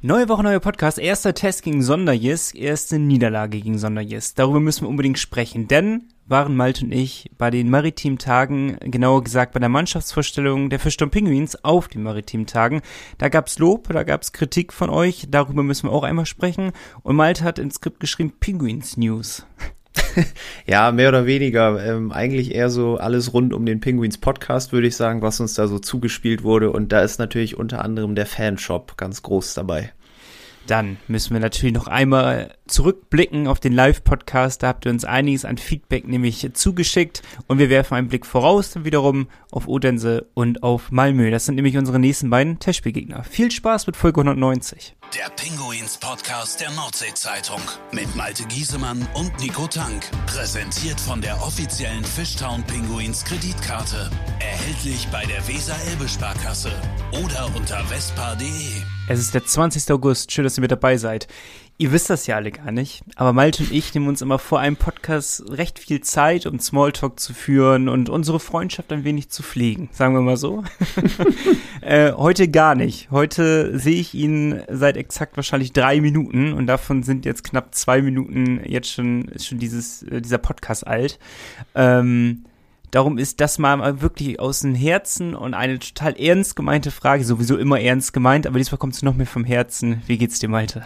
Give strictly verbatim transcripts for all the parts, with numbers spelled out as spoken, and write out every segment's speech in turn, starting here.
Neue Woche, neuer Podcast, erster Test gegen Sonderjisk, erste Niederlage gegen Sonderjisk. Darüber müssen wir unbedingt sprechen, denn waren Malte und ich bei den Maritimen Tagen, genauer gesagt bei der Mannschaftsvorstellung der Fischtown Pinguins auf den Maritimen Tagen. Da gab's Lob, da gab's Kritik von euch, darüber müssen wir auch einmal sprechen. Und Malte hat ins Skript geschrieben, Pinguins News. Ja, mehr oder weniger. Ähm, eigentlich eher so alles rund um den Pinguins Podcast, würde ich sagen, was uns da so zugespielt wurde. Und da ist natürlich unter anderem der Fanshop ganz groß dabei. Dann müssen wir natürlich noch einmal zurückblicken auf den Live-Podcast. Da habt ihr uns einiges an Feedback nämlich zugeschickt. Und wir werfen einen Blick voraus dann wiederum auf Odense und auf Malmö. Das sind nämlich unsere nächsten beiden Testspielgegner. Viel Spaß mit Folge hundertneunzig. Der Pinguins-Podcast der Nordsee-Zeitung mit Malte Giesemann und Nico Tank. Präsentiert von der offiziellen Fischtown Pinguins Kreditkarte. Erhältlich bei der Weser-Elbe-Sparkasse oder unter vespa punkt de. Es ist der zwanzigster August. Schön, dass ihr mit dabei seid. Ihr wisst das ja alle gar nicht, aber Malte und ich nehmen uns immer vor einem Podcast recht viel Zeit, um Smalltalk zu führen und unsere Freundschaft ein wenig zu pflegen, sagen wir mal so. äh, heute gar nicht. Heute sehe ich ihn seit exakt wahrscheinlich drei Minuten und davon sind jetzt knapp zwei Minuten jetzt schon, ist schon dieses, äh, dieser Podcast alt. Ähm, Darum ist das mal wirklich aus dem Herzen und eine total ernst gemeinte Frage, sowieso immer ernst gemeint, aber diesmal kommt es noch mehr vom Herzen. Wie geht's dir, Malte?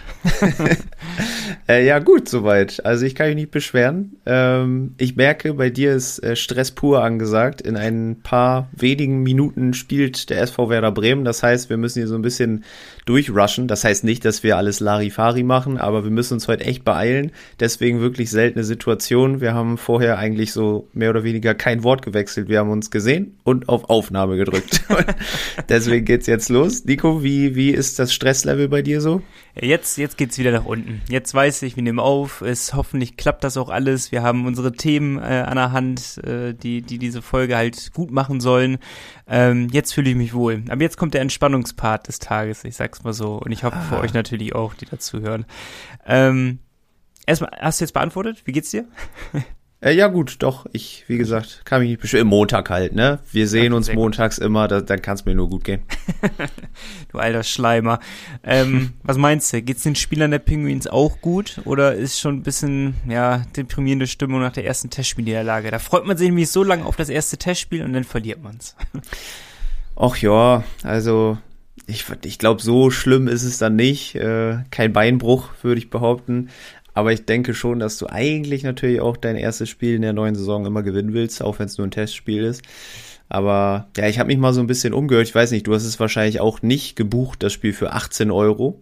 äh, ja, gut, soweit. Also ich kann mich nicht beschweren. Ähm, ich merke, bei dir ist äh, Stress pur angesagt. In ein paar wenigen Minuten spielt der S V Werder Bremen. Das heißt, wir müssen hier so ein bisschen durchrushen. Das heißt nicht, dass wir alles Larifari machen, aber wir müssen uns heute echt beeilen. Deswegen wirklich seltene Situation. Wir haben vorher eigentlich so mehr oder weniger kein Wort gewechselt. Wir haben uns gesehen und auf Aufnahme gedrückt. Deswegen geht's jetzt los. Nico, wie, wie ist das Stresslevel bei dir so? Jetzt, jetzt geht's wieder nach unten. Jetzt weiß ich, wir nehmen auf. Es hoffentlich klappt das auch alles. Wir haben unsere Themen äh, an der Hand, äh, die, die diese Folge halt gut machen sollen. Ähm, jetzt fühle ich mich wohl. Aber jetzt kommt der Entspannungspart des Tages. Ich sag's mal so. Und ich hoffe ah. für euch natürlich auch, die dazu hören. Ähm, erstmal, hast du jetzt beantwortet? Wie geht's dir? Äh, ja gut, doch, ich, wie gesagt, kann mich nicht beschweren. Montag halt, ne? Wir sehen ja, uns montags gut. immer, da, dann kann es mir nur gut gehen. Du alter Schleimer. Ähm, was meinst du, geht's den Spielern der Pinguins auch gut? Oder ist schon ein bisschen, ja, deprimierende Stimmung nach der ersten Testspielniederlage? Da freut man sich nämlich so lange auf das erste Testspiel und dann verliert man's. Ach ja, also ich, ich glaube, so schlimm ist es dann nicht. Äh, kein Beinbruch, würde ich behaupten. Aber ich denke schon, dass du eigentlich natürlich auch dein erstes Spiel in der neuen Saison immer gewinnen willst, auch wenn es nur ein Testspiel ist. Aber ja, ich habe mich mal so ein bisschen umgehört. Ich weiß nicht, du hast es wahrscheinlich auch nicht gebucht, das Spiel für achtzehn Euro.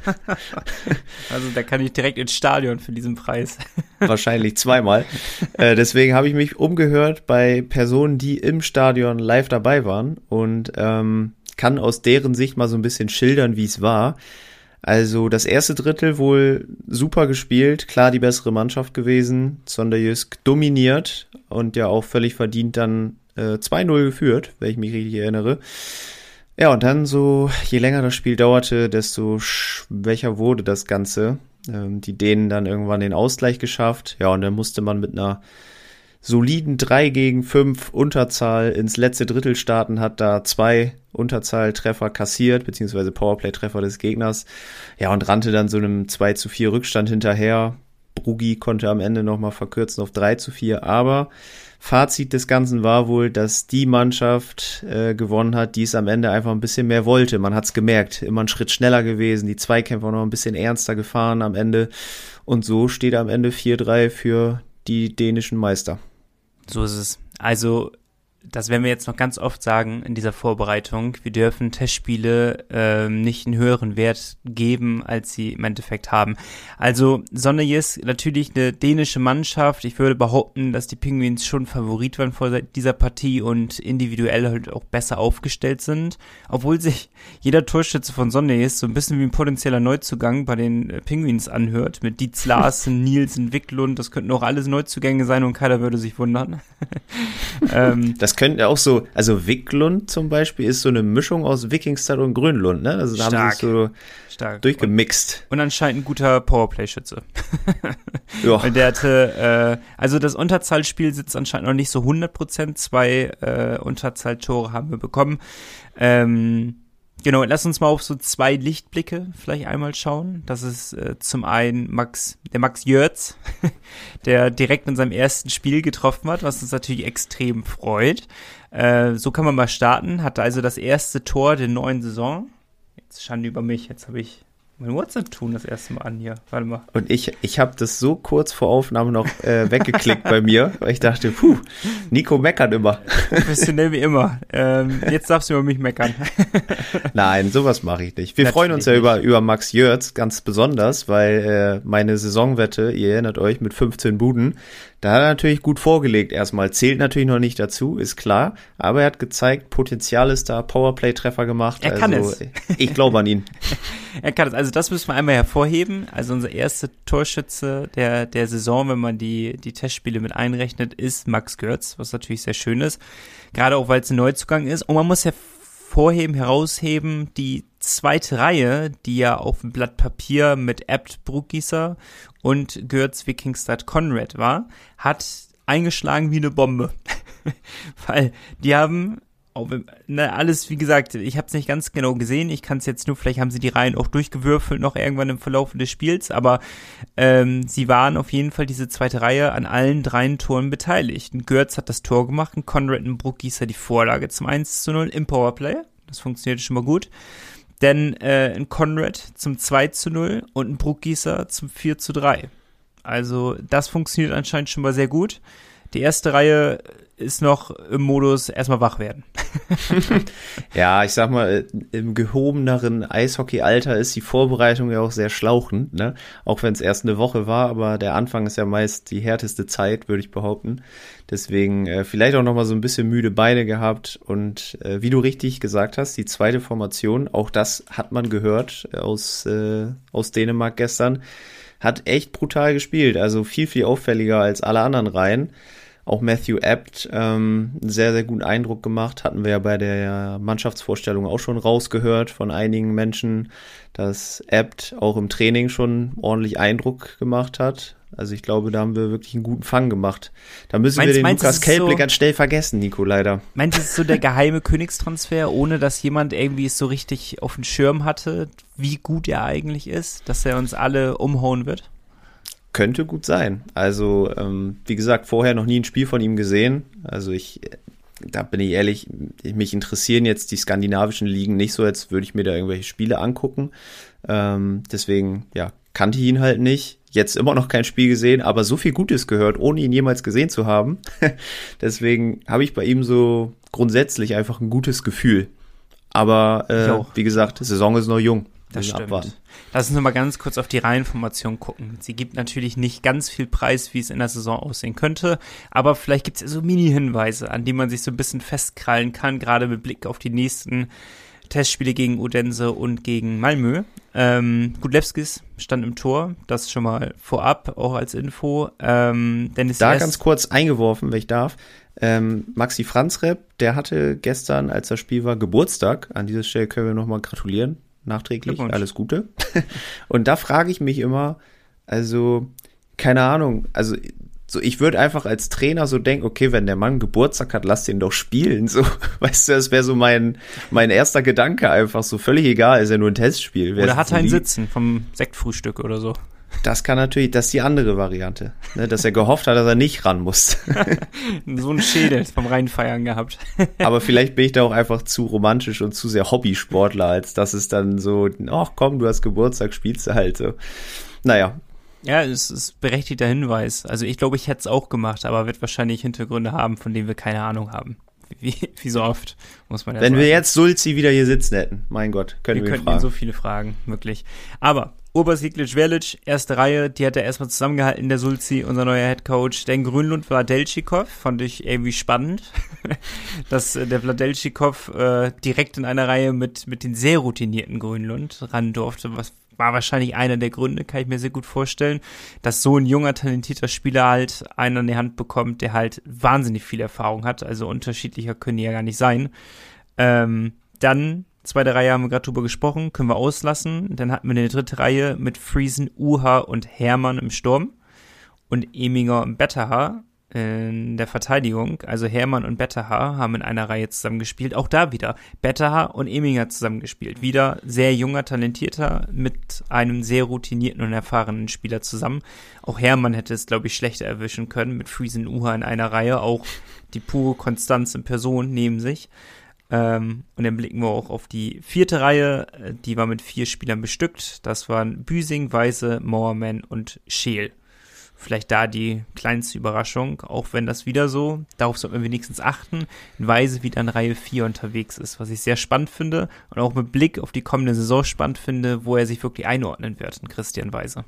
Also da kann ich direkt ins Stadion für diesen Preis. Wahrscheinlich zweimal. Äh, deswegen habe ich mich umgehört bei Personen, die im Stadion live dabei waren und ähm, kann aus deren Sicht mal so ein bisschen schildern, wie es war. Also das erste Drittel wohl super gespielt, klar die bessere Mannschaft gewesen, Sonderjisk dominiert und ja auch völlig verdient dann äh, zwei null geführt, wenn ich mich richtig erinnere. Ja, und dann so, je länger das Spiel dauerte, desto schwächer wurde das Ganze. Ähm, die Dänen dann irgendwann den Ausgleich geschafft, ja, und dann musste man mit einer soliden drei gegen fünf Unterzahl ins letzte Drittel starten, hat da zwei Unterzahltreffer kassiert, beziehungsweise Powerplay-Treffer des Gegners. Ja, und rannte dann so einem zwei zu vier Rückstand hinterher. Bruggi konnte am Ende nochmal verkürzen auf drei zu vier, aber Fazit des Ganzen war wohl, dass die Mannschaft äh, gewonnen hat, die es am Ende einfach ein bisschen mehr wollte. Man hat's gemerkt, immer einen Schritt schneller gewesen, die Zweikämpfe auch noch ein bisschen ernster gefahren am Ende. Und so steht am Ende vier drei für die dänischen Meister. So ist es. Also, das werden wir jetzt noch ganz oft sagen in dieser Vorbereitung. Wir dürfen Testspiele ähm, nicht einen höheren Wert geben, als sie im Endeffekt haben. Also Sonderjisk, natürlich eine dänische Mannschaft. Ich würde behaupten, dass die Pinguins schon Favorit waren vor dieser Partie und individuell halt auch besser aufgestellt sind. Obwohl sich jeder Torschütze von Sonderjisk so ein bisschen wie ein potenzieller Neuzugang bei den äh, Pinguins anhört. Mit Dietz Larsen, Nielsen, Wiklund, das könnten auch alles Neuzugänge sein und keiner würde sich wundern. ähm, das könnte auch so, also Wiklund zum Beispiel ist so eine Mischung aus Wikingstad und Grönlund, ne? Also Stark. haben sie so Stark. durchgemixt. Und, und anscheinend ein guter Powerplay-Schütze. Ja. Und der hatte, äh, also das Unterzahlspiel sitzt anscheinend noch nicht so hundert Prozent. Zwei äh, Unterzahltore haben wir bekommen. Ähm, Genau, lass uns mal auf so zwei Lichtblicke vielleicht einmal schauen. Das ist äh, zum einen Max, der Max Jörz, der direkt in seinem ersten Spiel getroffen hat, was uns natürlich extrem freut. Äh, so kann man mal starten, hatte also das erste Tor der neuen Saison. Jetzt Schande über mich, jetzt habe ich mein WhatsApp-Tun das erste Mal an hier. Warte mal. Und ich, ich habe das so kurz vor Aufnahme noch äh, weggeklickt bei mir, weil ich dachte, puh, Nico meckert immer. Professionell wie immer. Ähm, jetzt darfst du über mich meckern. Nein, sowas mache ich nicht. Wir Natürlich freuen uns ja über, über Max Jörz ganz besonders, weil äh, meine Saisonwette, ihr erinnert euch, mit fünfzehn Buden, da hat er natürlich gut vorgelegt erstmal. Zählt natürlich noch nicht dazu, ist klar. Aber er hat gezeigt, Potenzial ist da, Powerplay-Treffer gemacht. Er kann also, es. Ich glaube an ihn. Er kann es. Also das müssen wir einmal hervorheben. Also unser erster Torschütze der der Saison, wenn man die die Testspiele mit einrechnet, ist Max Görz, was natürlich sehr schön ist. Gerade auch, weil es ein Neuzugang ist. Und man muss hervorheben, herausheben, die zweite Reihe, die ja auf dem Blatt Papier mit Abt Bruckgießer und Görz Wikingstad Conrad war, hat eingeschlagen wie eine Bombe. Weil die haben, auch, ne, alles, wie gesagt, ich habe es nicht ganz genau gesehen, ich kann es jetzt nur, vielleicht haben sie die Reihen auch durchgewürfelt noch irgendwann im Verlauf des Spiels, aber ähm, sie waren auf jeden Fall, diese zweite Reihe, an allen dreien Toren beteiligt. Und Görz hat das Tor gemacht, und Conrad und Bruckgießer die Vorlage zum eins zu null im Powerplay. Das funktioniert schon mal gut. Dann äh, ein Conrad zum zwei zu null und ein Bruckgießer zum vier zu drei. Also das funktioniert anscheinend schon mal sehr gut. Die erste Reihe ist noch im Modus erstmal wach werden. Ja, ich sag mal, im gehobeneren Eishockey-Alter ist die Vorbereitung ja auch sehr schlauchend, ne? Auch wenn es erst eine Woche war, aber der Anfang ist ja meist die härteste Zeit, würde ich behaupten. Deswegen äh, vielleicht auch noch mal so ein bisschen müde Beine gehabt und äh, wie du richtig gesagt hast, die zweite Formation, auch das hat man gehört aus, äh, aus Dänemark gestern, hat echt brutal gespielt, also viel, viel auffälliger als alle anderen Reihen. Auch Matthew Abt ähm, einen sehr, sehr guten Eindruck gemacht. Hatten wir ja bei der Mannschaftsvorstellung auch schon rausgehört von einigen Menschen, dass Abt auch im Training schon ordentlich Eindruck gemacht hat. Also ich glaube, da haben wir wirklich einen guten Fang gemacht. Da müssen meinst, wir den meinst, Lukas Kelble so, ganz schnell vergessen, Nico, leider. Meinst du, es ist so der geheime Königstransfer, ohne dass jemand irgendwie es so richtig auf dem Schirm hatte, wie gut er eigentlich ist, dass er uns alle umhauen wird? Könnte gut sein. Also, ähm, wie gesagt, vorher noch nie ein Spiel von ihm gesehen. Also ich, da bin ich ehrlich, mich interessieren jetzt die skandinavischen Ligen nicht so, als würde ich mir da irgendwelche Spiele angucken. Ähm, deswegen, ja, kannte ich ihn halt nicht. Jetzt immer noch kein Spiel gesehen, aber so viel Gutes gehört, ohne ihn jemals gesehen zu haben. Deswegen habe ich bei ihm so grundsätzlich einfach ein gutes Gefühl. Aber, äh, wie gesagt, die Saison ist noch jung. Das stimmt. Abwarten. Lass uns noch mal ganz kurz auf die Reihenformation gucken. Sie gibt natürlich nicht ganz viel Preis, wie es in der Saison aussehen könnte, aber vielleicht gibt es ja so Mini-Hinweise, an die man sich so ein bisschen festkrallen kann, gerade mit Blick auf die nächsten Testspiele gegen Odense und gegen Malmö. Ähm, Gudlewskis stand im Tor, das schon mal vorab, auch als Info. Ähm, Dennis da Jess, ganz kurz eingeworfen, wenn ich darf. Ähm, Maxi Franzreb, der hatte gestern, als das Spiel war, Geburtstag. An dieser Stelle können wir nochmal gratulieren. Nachträglich, alles Gute. Und da frage ich mich immer, also, keine Ahnung, also so, ich würde einfach als Trainer so denken, okay, wenn der Mann Geburtstag hat, lass den doch spielen. So, weißt du, das wäre so mein, mein erster Gedanke einfach, so völlig egal, ist ja nur ein Testspiel. Oder hat er ein Sitzen vom Sektfrühstück oder so. Das kann natürlich, das ist die andere Variante, ne, dass er gehofft hat, dass er nicht ran muss. So ein Schädel vom Reinfeiern gehabt. Aber vielleicht bin ich da auch einfach zu romantisch und zu sehr Hobbysportler, als dass es dann so, ach komm, du hast Geburtstag, spielst du halt so. Naja. Ja, es ist berechtigter Hinweis. Also ich glaube, ich hätte es auch gemacht, aber wird wahrscheinlich Hintergründe haben, von denen wir keine Ahnung haben. Wie, wie so oft, muss man ja Wenn sagen. wir jetzt Sulzi wieder hier sitzen hätten, mein Gott, können wir, wir wir könnten fragen. ihn so viele fragen, wirklich. Aber Urbas Iglic-Verlic, erste Reihe, die hat er erstmal zusammengehalten, der Sulzi, unser neuer Headcoach. Der in Grönlund war Vladelchikov, fand ich irgendwie spannend, dass äh, der Vladelchikov äh, direkt in einer Reihe mit mit den sehr routinierten Grönlund ran durfte, was war wahrscheinlich einer der Gründe, kann ich mir sehr gut vorstellen, dass so ein junger, talentierter Spieler halt einen an die Hand bekommt, der halt wahnsinnig viel Erfahrung hat, also unterschiedlicher können die ja gar nicht sein. Ähm, dann, zweite Reihe haben wir gerade drüber gesprochen, können wir auslassen. Dann hatten wir eine dritte Reihe mit Friesen, Uha und Hermann im Sturm und Eminger und Betterhaar. in der Verteidigung, also Hermann und Bettehaar haben in einer Reihe zusammengespielt. Auch da wieder Bettehaar und Eminger zusammengespielt. Wieder sehr junger, talentierter mit einem sehr routinierten und erfahrenen Spieler zusammen. Auch Hermann hätte es, glaube ich, schlechter erwischen können mit Friesen Uha in einer Reihe. Auch die pure Konstanz in Person neben sich. Ähm, und dann blicken wir auch auf die vierte Reihe. Die war mit vier Spielern bestückt. Das waren Büsing, Weise, Moorman und Scheel. Vielleicht da die kleinste Überraschung, auch wenn das wieder so, darauf sollte man wenigstens achten, in Weise wieder in Reihe vier unterwegs ist, was ich sehr spannend finde und auch mit Blick auf die kommende Saison spannend finde, wo er sich wirklich einordnen wird in Christian Weise.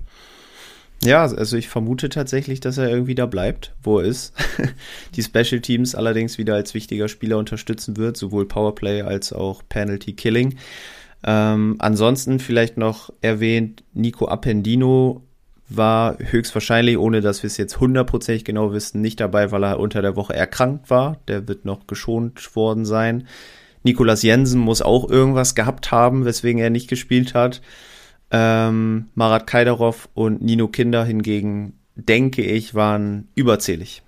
Ja, also ich vermute tatsächlich, dass er irgendwie da bleibt, wo er ist. Die Special Teams allerdings wieder als wichtiger Spieler unterstützen wird, sowohl Powerplay als auch Penalty Killing. Ähm, ansonsten vielleicht noch erwähnt, Nico Appendino war höchstwahrscheinlich, ohne dass wir es jetzt hundertprozentig genau wissen, nicht dabei, weil er unter der Woche erkrankt war. Der wird noch geschont worden sein. Nicolas Jensen muss auch irgendwas gehabt haben, weswegen er nicht gespielt hat. Ähm, Marat Kaidarov und Nino Kinder hingegen, denke ich, waren überzählig.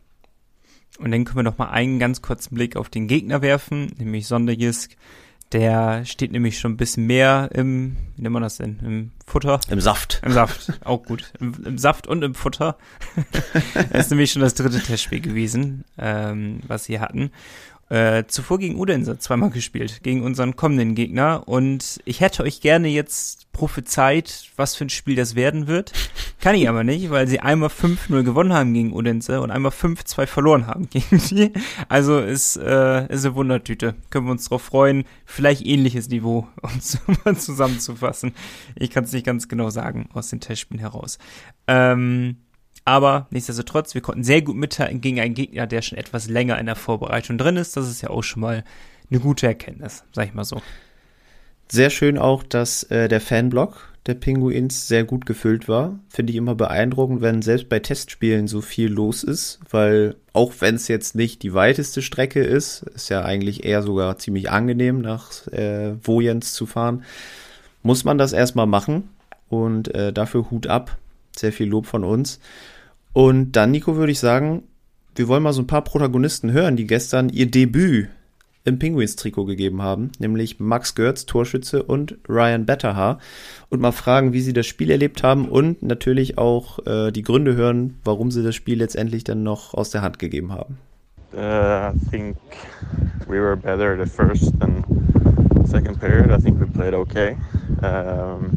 Und dann können wir noch mal einen ganz kurzen Blick auf den Gegner werfen, nämlich Sonderjisk. Der steht nämlich schon ein bisschen mehr im, wie nennt man das denn, im Futter? Im Saft. Im Saft, auch gut. Im, im Saft und im Futter. Das ist nämlich schon das dritte Testspiel gewesen, ähm, was sie hatten. Äh, zuvor gegen Odense zweimal gespielt, gegen unseren kommenden Gegner. Und ich hätte euch gerne jetzt prophezeit, was für ein Spiel das werden wird. Kann ich aber nicht, weil sie einmal fünf null gewonnen haben gegen Odense und einmal fünf zwei verloren haben gegen die. Also ist, äh, ist eine Wundertüte. Können wir uns drauf freuen. Vielleicht ähnliches Niveau, um es mal zusammenzufassen. Ich kann es nicht ganz genau sagen aus den Testspielen heraus. Ähm, Aber nichtsdestotrotz, wir konnten sehr gut mithalten gegen einen Gegner, der schon etwas länger in der Vorbereitung drin ist. Das ist ja auch schon mal eine gute Erkenntnis, sag ich mal so. Sehr schön auch, dass äh, der Fanblock der Pinguins sehr gut gefüllt war. Finde ich immer beeindruckend, wenn selbst bei Testspielen so viel los ist, weil auch wenn es jetzt nicht die weiteste Strecke ist, ist ja eigentlich eher sogar ziemlich angenehm, nach äh, Wojens zu fahren, muss man das erstmal machen und äh, dafür Hut ab. Sehr viel Lob von uns. Und dann, Nico, würde ich sagen, wir wollen mal so ein paar Protagonisten hören, die gestern ihr Debüt im Pinguins-Trikot gegeben haben, nämlich Max Görz, Torschütze, und Ryan Bettehaar, und mal fragen, wie sie das Spiel erlebt haben und natürlich auch äh, die Gründe hören, warum sie das Spiel letztendlich dann noch aus der Hand gegeben haben. Uh, I think we were better the first and second period. I think we played okay. Um,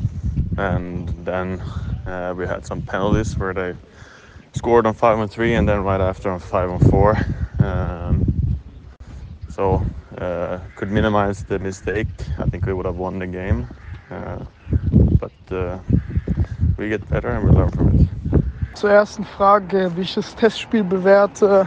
and then uh, we had some penalties where they scored on five and three, and then right after on five and four. Um, so uh, could minimize the mistake. I think we would have won the game. Uh, but uh, we get better and we learn from it. Zur ersten Frage, wie ich das Testspiel bewerte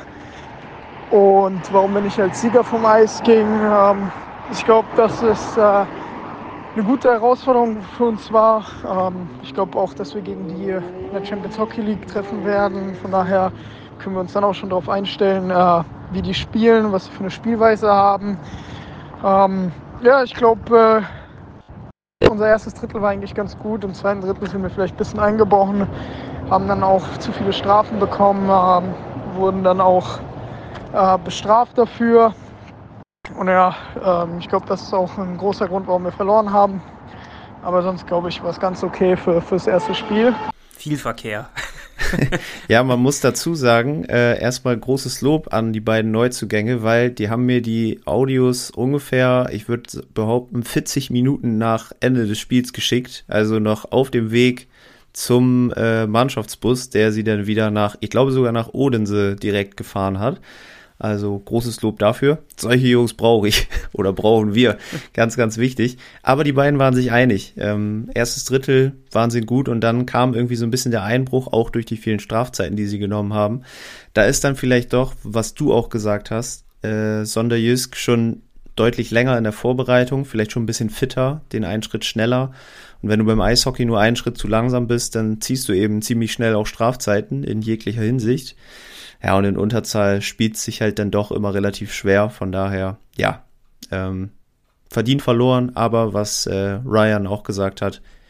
und warum wir nicht als Sieger vom Eis gingen. Ähm, ich glaube, dass es äh, eine gute Herausforderung für uns war. Ähm, ich glaube auch, dass wir gegen die in der Champions Hockey League treffen werden. Von daher können wir uns dann auch schon darauf einstellen, äh, wie die spielen, was sie für eine Spielweise haben. Ähm, ja, ich glaube, äh, unser erstes Drittel war eigentlich ganz gut. Im zweiten Drittel sind wir vielleicht ein bisschen eingebrochen, haben dann auch zu viele Strafen bekommen, äh, wurden dann auch äh, bestraft dafür. Und ja, ähm, ich glaube, das ist auch ein großer Grund, warum wir verloren haben. Aber sonst, glaube ich, war es ganz okay für fürs erste Spiel. Viel Verkehr. Ja, man muss dazu sagen, äh, erstmal großes Lob an die beiden Neuzugänge, weil die haben mir die Audios ungefähr, ich würde behaupten, vierzig Minuten nach Ende des Spiels geschickt. Also noch auf dem Weg zum äh, Mannschaftsbus, der sie dann wieder nach, ich glaube sogar nach Odense direkt gefahren hat. Also großes Lob dafür. Solche Jungs brauche ich oder brauchen wir. Ganz, ganz wichtig. Aber die beiden waren sich einig. Ähm, erstes Drittel waren sie gut und dann kam irgendwie so ein bisschen der Einbruch, auch durch die vielen Strafzeiten, die sie genommen haben. Da ist dann vielleicht doch, was du auch gesagt hast, äh, Sonderjysk schon deutlich länger in der Vorbereitung, vielleicht schon ein bisschen fitter, den einen Schritt schneller. Und wenn du beim Eishockey nur einen Schritt zu langsam bist, dann ziehst du eben ziemlich schnell auch Strafzeiten in jeglicher Hinsicht. Ja, und in Unterzahl spielt es sich halt dann doch immer relativ schwer. Von daher, ja, ähm, verdient verloren. Aber was äh, Ryan auch gesagt hat,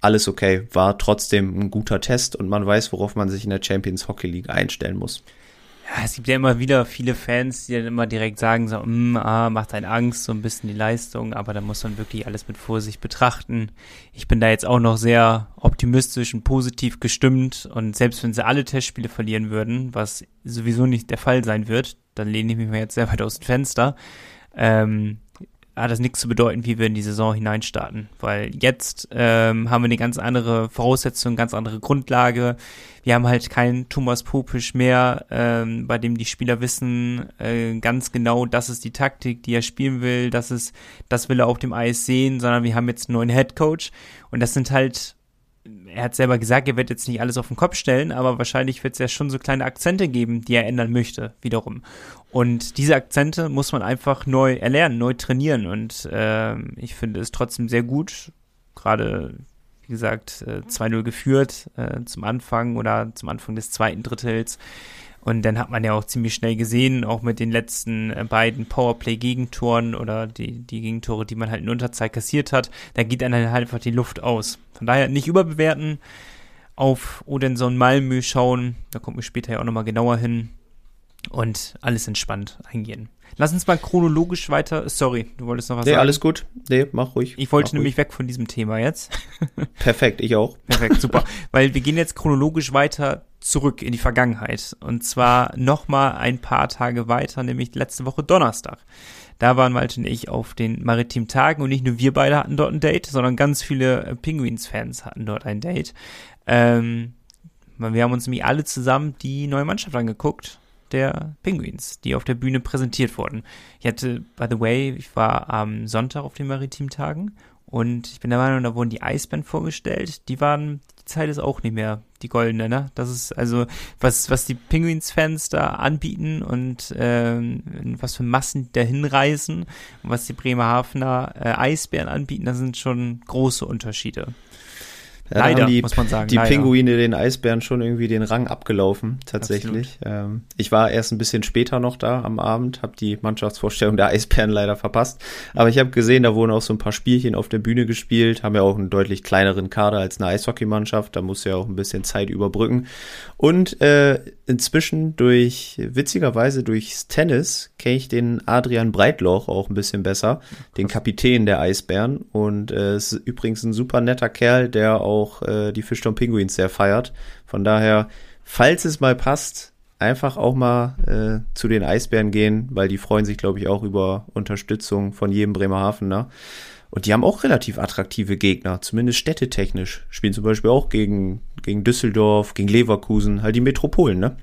alles okay. War trotzdem ein guter Test und man weiß, worauf man sich in der Champions Hockey League einstellen muss. Ja, es gibt ja immer wieder viele Fans, die dann immer direkt sagen, so, mm, ah, macht einen Angst, so ein bisschen die Leistung, aber da muss man wirklich alles mit Vorsicht betrachten. Ich bin da jetzt auch noch sehr optimistisch und positiv gestimmt und selbst wenn sie alle Testspiele verlieren würden, was sowieso nicht der Fall sein wird, dann lehne ich mich mal jetzt sehr weit aus dem Fenster, ähm, hat das nichts zu bedeuten, wie wir in die Saison hineinstarten, weil jetzt ähm, haben wir eine ganz andere Voraussetzung, ganz andere Grundlage. Wir haben halt keinen Thomas Popisch mehr, ähm, bei dem die Spieler wissen äh, ganz genau, das ist die Taktik, die er spielen will, das ist, das will er auf dem Eis sehen, sondern wir haben jetzt einen neuen Headcoach und das sind halt, er hat selber gesagt, er wird jetzt nicht alles auf den Kopf stellen, aber wahrscheinlich wird es ja schon so kleine Akzente geben, die er ändern möchte, wiederum. Und diese Akzente muss man einfach neu erlernen, neu trainieren und äh, ich finde es trotzdem sehr gut, gerade, wie gesagt, äh, zwei null geführt äh, zum Anfang oder zum Anfang des zweiten Drittels und dann hat man ja auch ziemlich schnell gesehen, auch mit den letzten äh, beiden Powerplay-Gegentoren oder die, die Gegentore, die man halt in Unterzahl kassiert hat, da geht dann halt einfach die Luft aus. Von daher nicht überbewerten, auf Odense Malmö schauen, da kommen wir später ja auch nochmal genauer hin und alles entspannt eingehen. Lass uns mal chronologisch weiter, sorry, du wolltest noch was nee, sagen? Nee, alles gut, nee, mach ruhig. Ich wollte mach nämlich ruhig. weg von diesem Thema jetzt. Perfekt, ich auch. Perfekt, super, weil wir gehen jetzt chronologisch weiter zurück in die Vergangenheit und zwar nochmal ein paar Tage weiter, nämlich letzte Woche Donnerstag. Da waren Malte und ich auf den Maritimen Tagen und nicht nur wir beide hatten dort ein Date, sondern ganz viele Penguins-Fans hatten dort ein Date. Ähm, wir haben uns nämlich alle zusammen die neue Mannschaft angeguckt, der Penguins, die auf der Bühne präsentiert wurden. Ich hatte, by the way, ich war am Sonntag auf den Maritimen Tagen und ich bin der Meinung, da wurden die Eisbären vorgestellt. Die waren, die Zeit ist auch nicht mehr die goldene, ne? Das ist also, was was die Penguins-Fans da anbieten und ähm, was für Massen dahin reisen und was die Bremerhavener äh, Eisbären anbieten, das sind schon große Unterschiede. Ja, leider, haben die, muss man sagen. Die leider. Pinguine den Eisbären schon irgendwie den Rang abgelaufen, tatsächlich. Ähm, ich war erst ein bisschen später noch da am Abend, habe die Mannschaftsvorstellung der Eisbären leider verpasst. Aber ich habe gesehen, da wurden auch so ein paar Spielchen auf der Bühne gespielt, haben ja auch einen deutlich kleineren Kader als eine Eishockeymannschaft, da muss ja auch ein bisschen Zeit überbrücken. Und äh, inzwischen durch, witzigerweise durchs Tennis, kenne ich den Adrian Breitloch auch ein bisschen besser, den Kapitän der Eisbären. Und äh, ist übrigens ein super netter Kerl, der auch auch äh, die Fischtown Penguins sehr feiert. Von daher, falls es mal passt, einfach auch mal äh, zu den Eisbären gehen, weil die freuen sich, glaube ich, auch über Unterstützung von jedem Bremerhavener. Und die haben auch relativ attraktive Gegner, zumindest städtetechnisch. Spielen zum Beispiel auch gegen, gegen Düsseldorf, gegen Leverkusen, halt die Metropolen, ne?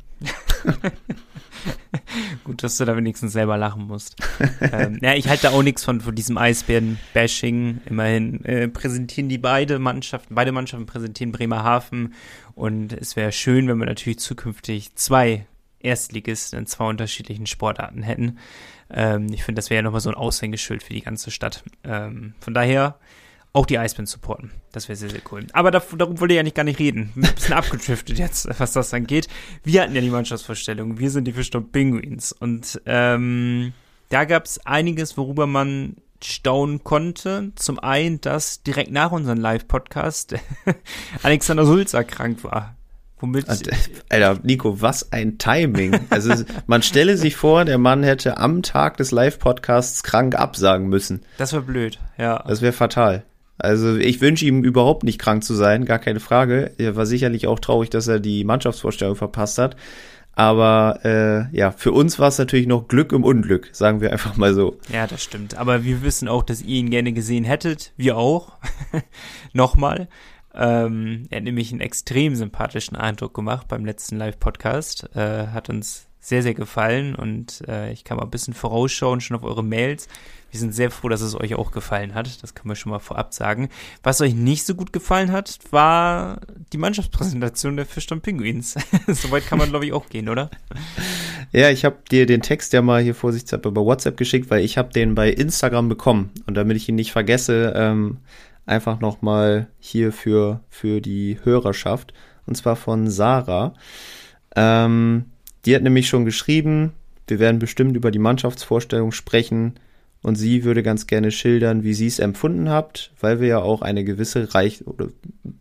Gut, dass du da wenigstens selber lachen musst. ähm, ja, ich halte auch nichts von, von diesem Eisbären-Bashing. Immerhin äh, präsentieren die beide Mannschaften, beide Mannschaften präsentieren Bremerhaven und es wäre schön, wenn wir natürlich zukünftig zwei Erstligisten in zwei unterschiedlichen Sportarten hätten. Ähm, ich finde, das wäre ja nochmal so ein Aushängeschild für die ganze Stadt. Ähm, von daher auch die Eisbären supporten. Das wäre sehr, sehr cool. Aber da, darum wollte ich eigentlich gar nicht reden. Ein bisschen abgedriftet jetzt, was das angeht. Wir hatten ja die Mannschaftsvorstellung. Wir sind die Fischtown Penguins. Und ähm, da gab es einiges, worüber man staunen konnte. Zum einen, dass direkt nach unserem Live-Podcast Alexander Sulzer krank war. Womit Alter, Nico, was ein Timing. Also man stelle sich vor, der Mann hätte am Tag des Live-Podcasts krank absagen müssen. Das wäre blöd, ja. Das wäre fatal. Also ich wünsche ihm überhaupt nicht krank zu sein, gar keine Frage. Er war sicherlich auch traurig, dass er die Mannschaftsvorstellung verpasst hat. Aber äh, ja, für uns war es natürlich noch Glück im Unglück, sagen wir einfach mal so. Ja, das stimmt. Aber wir wissen auch, dass ihr ihn gerne gesehen hättet. Wir auch. Nochmal. Ähm, er hat nämlich einen extrem sympathischen Eindruck gemacht beim letzten Live-Podcast. Äh, hat uns sehr, sehr gefallen und äh, ich kann mal ein bisschen vorausschauen schon auf eure Mails. Wir sind sehr froh, dass es euch auch gefallen hat. Das können wir schon mal vorab sagen. Was euch nicht so gut gefallen hat, war die Mannschaftspräsentation der Fischtown Penguins. Soweit kann man, glaube ich, auch gehen, oder? Ja, ich habe dir den Text ja mal hier vorsichtshalber bei WhatsApp geschickt, weil ich habe den bei Instagram bekommen. Und damit ich ihn nicht vergesse, ähm, einfach nochmal hier für, für die Hörerschaft. Und zwar von Sarah. Ähm, die hat nämlich schon geschrieben, wir werden bestimmt über die Mannschaftsvorstellung sprechen. Und sie würde ganz gerne schildern, wie sie es empfunden habt, weil wir ja auch eine gewisse Reich- oder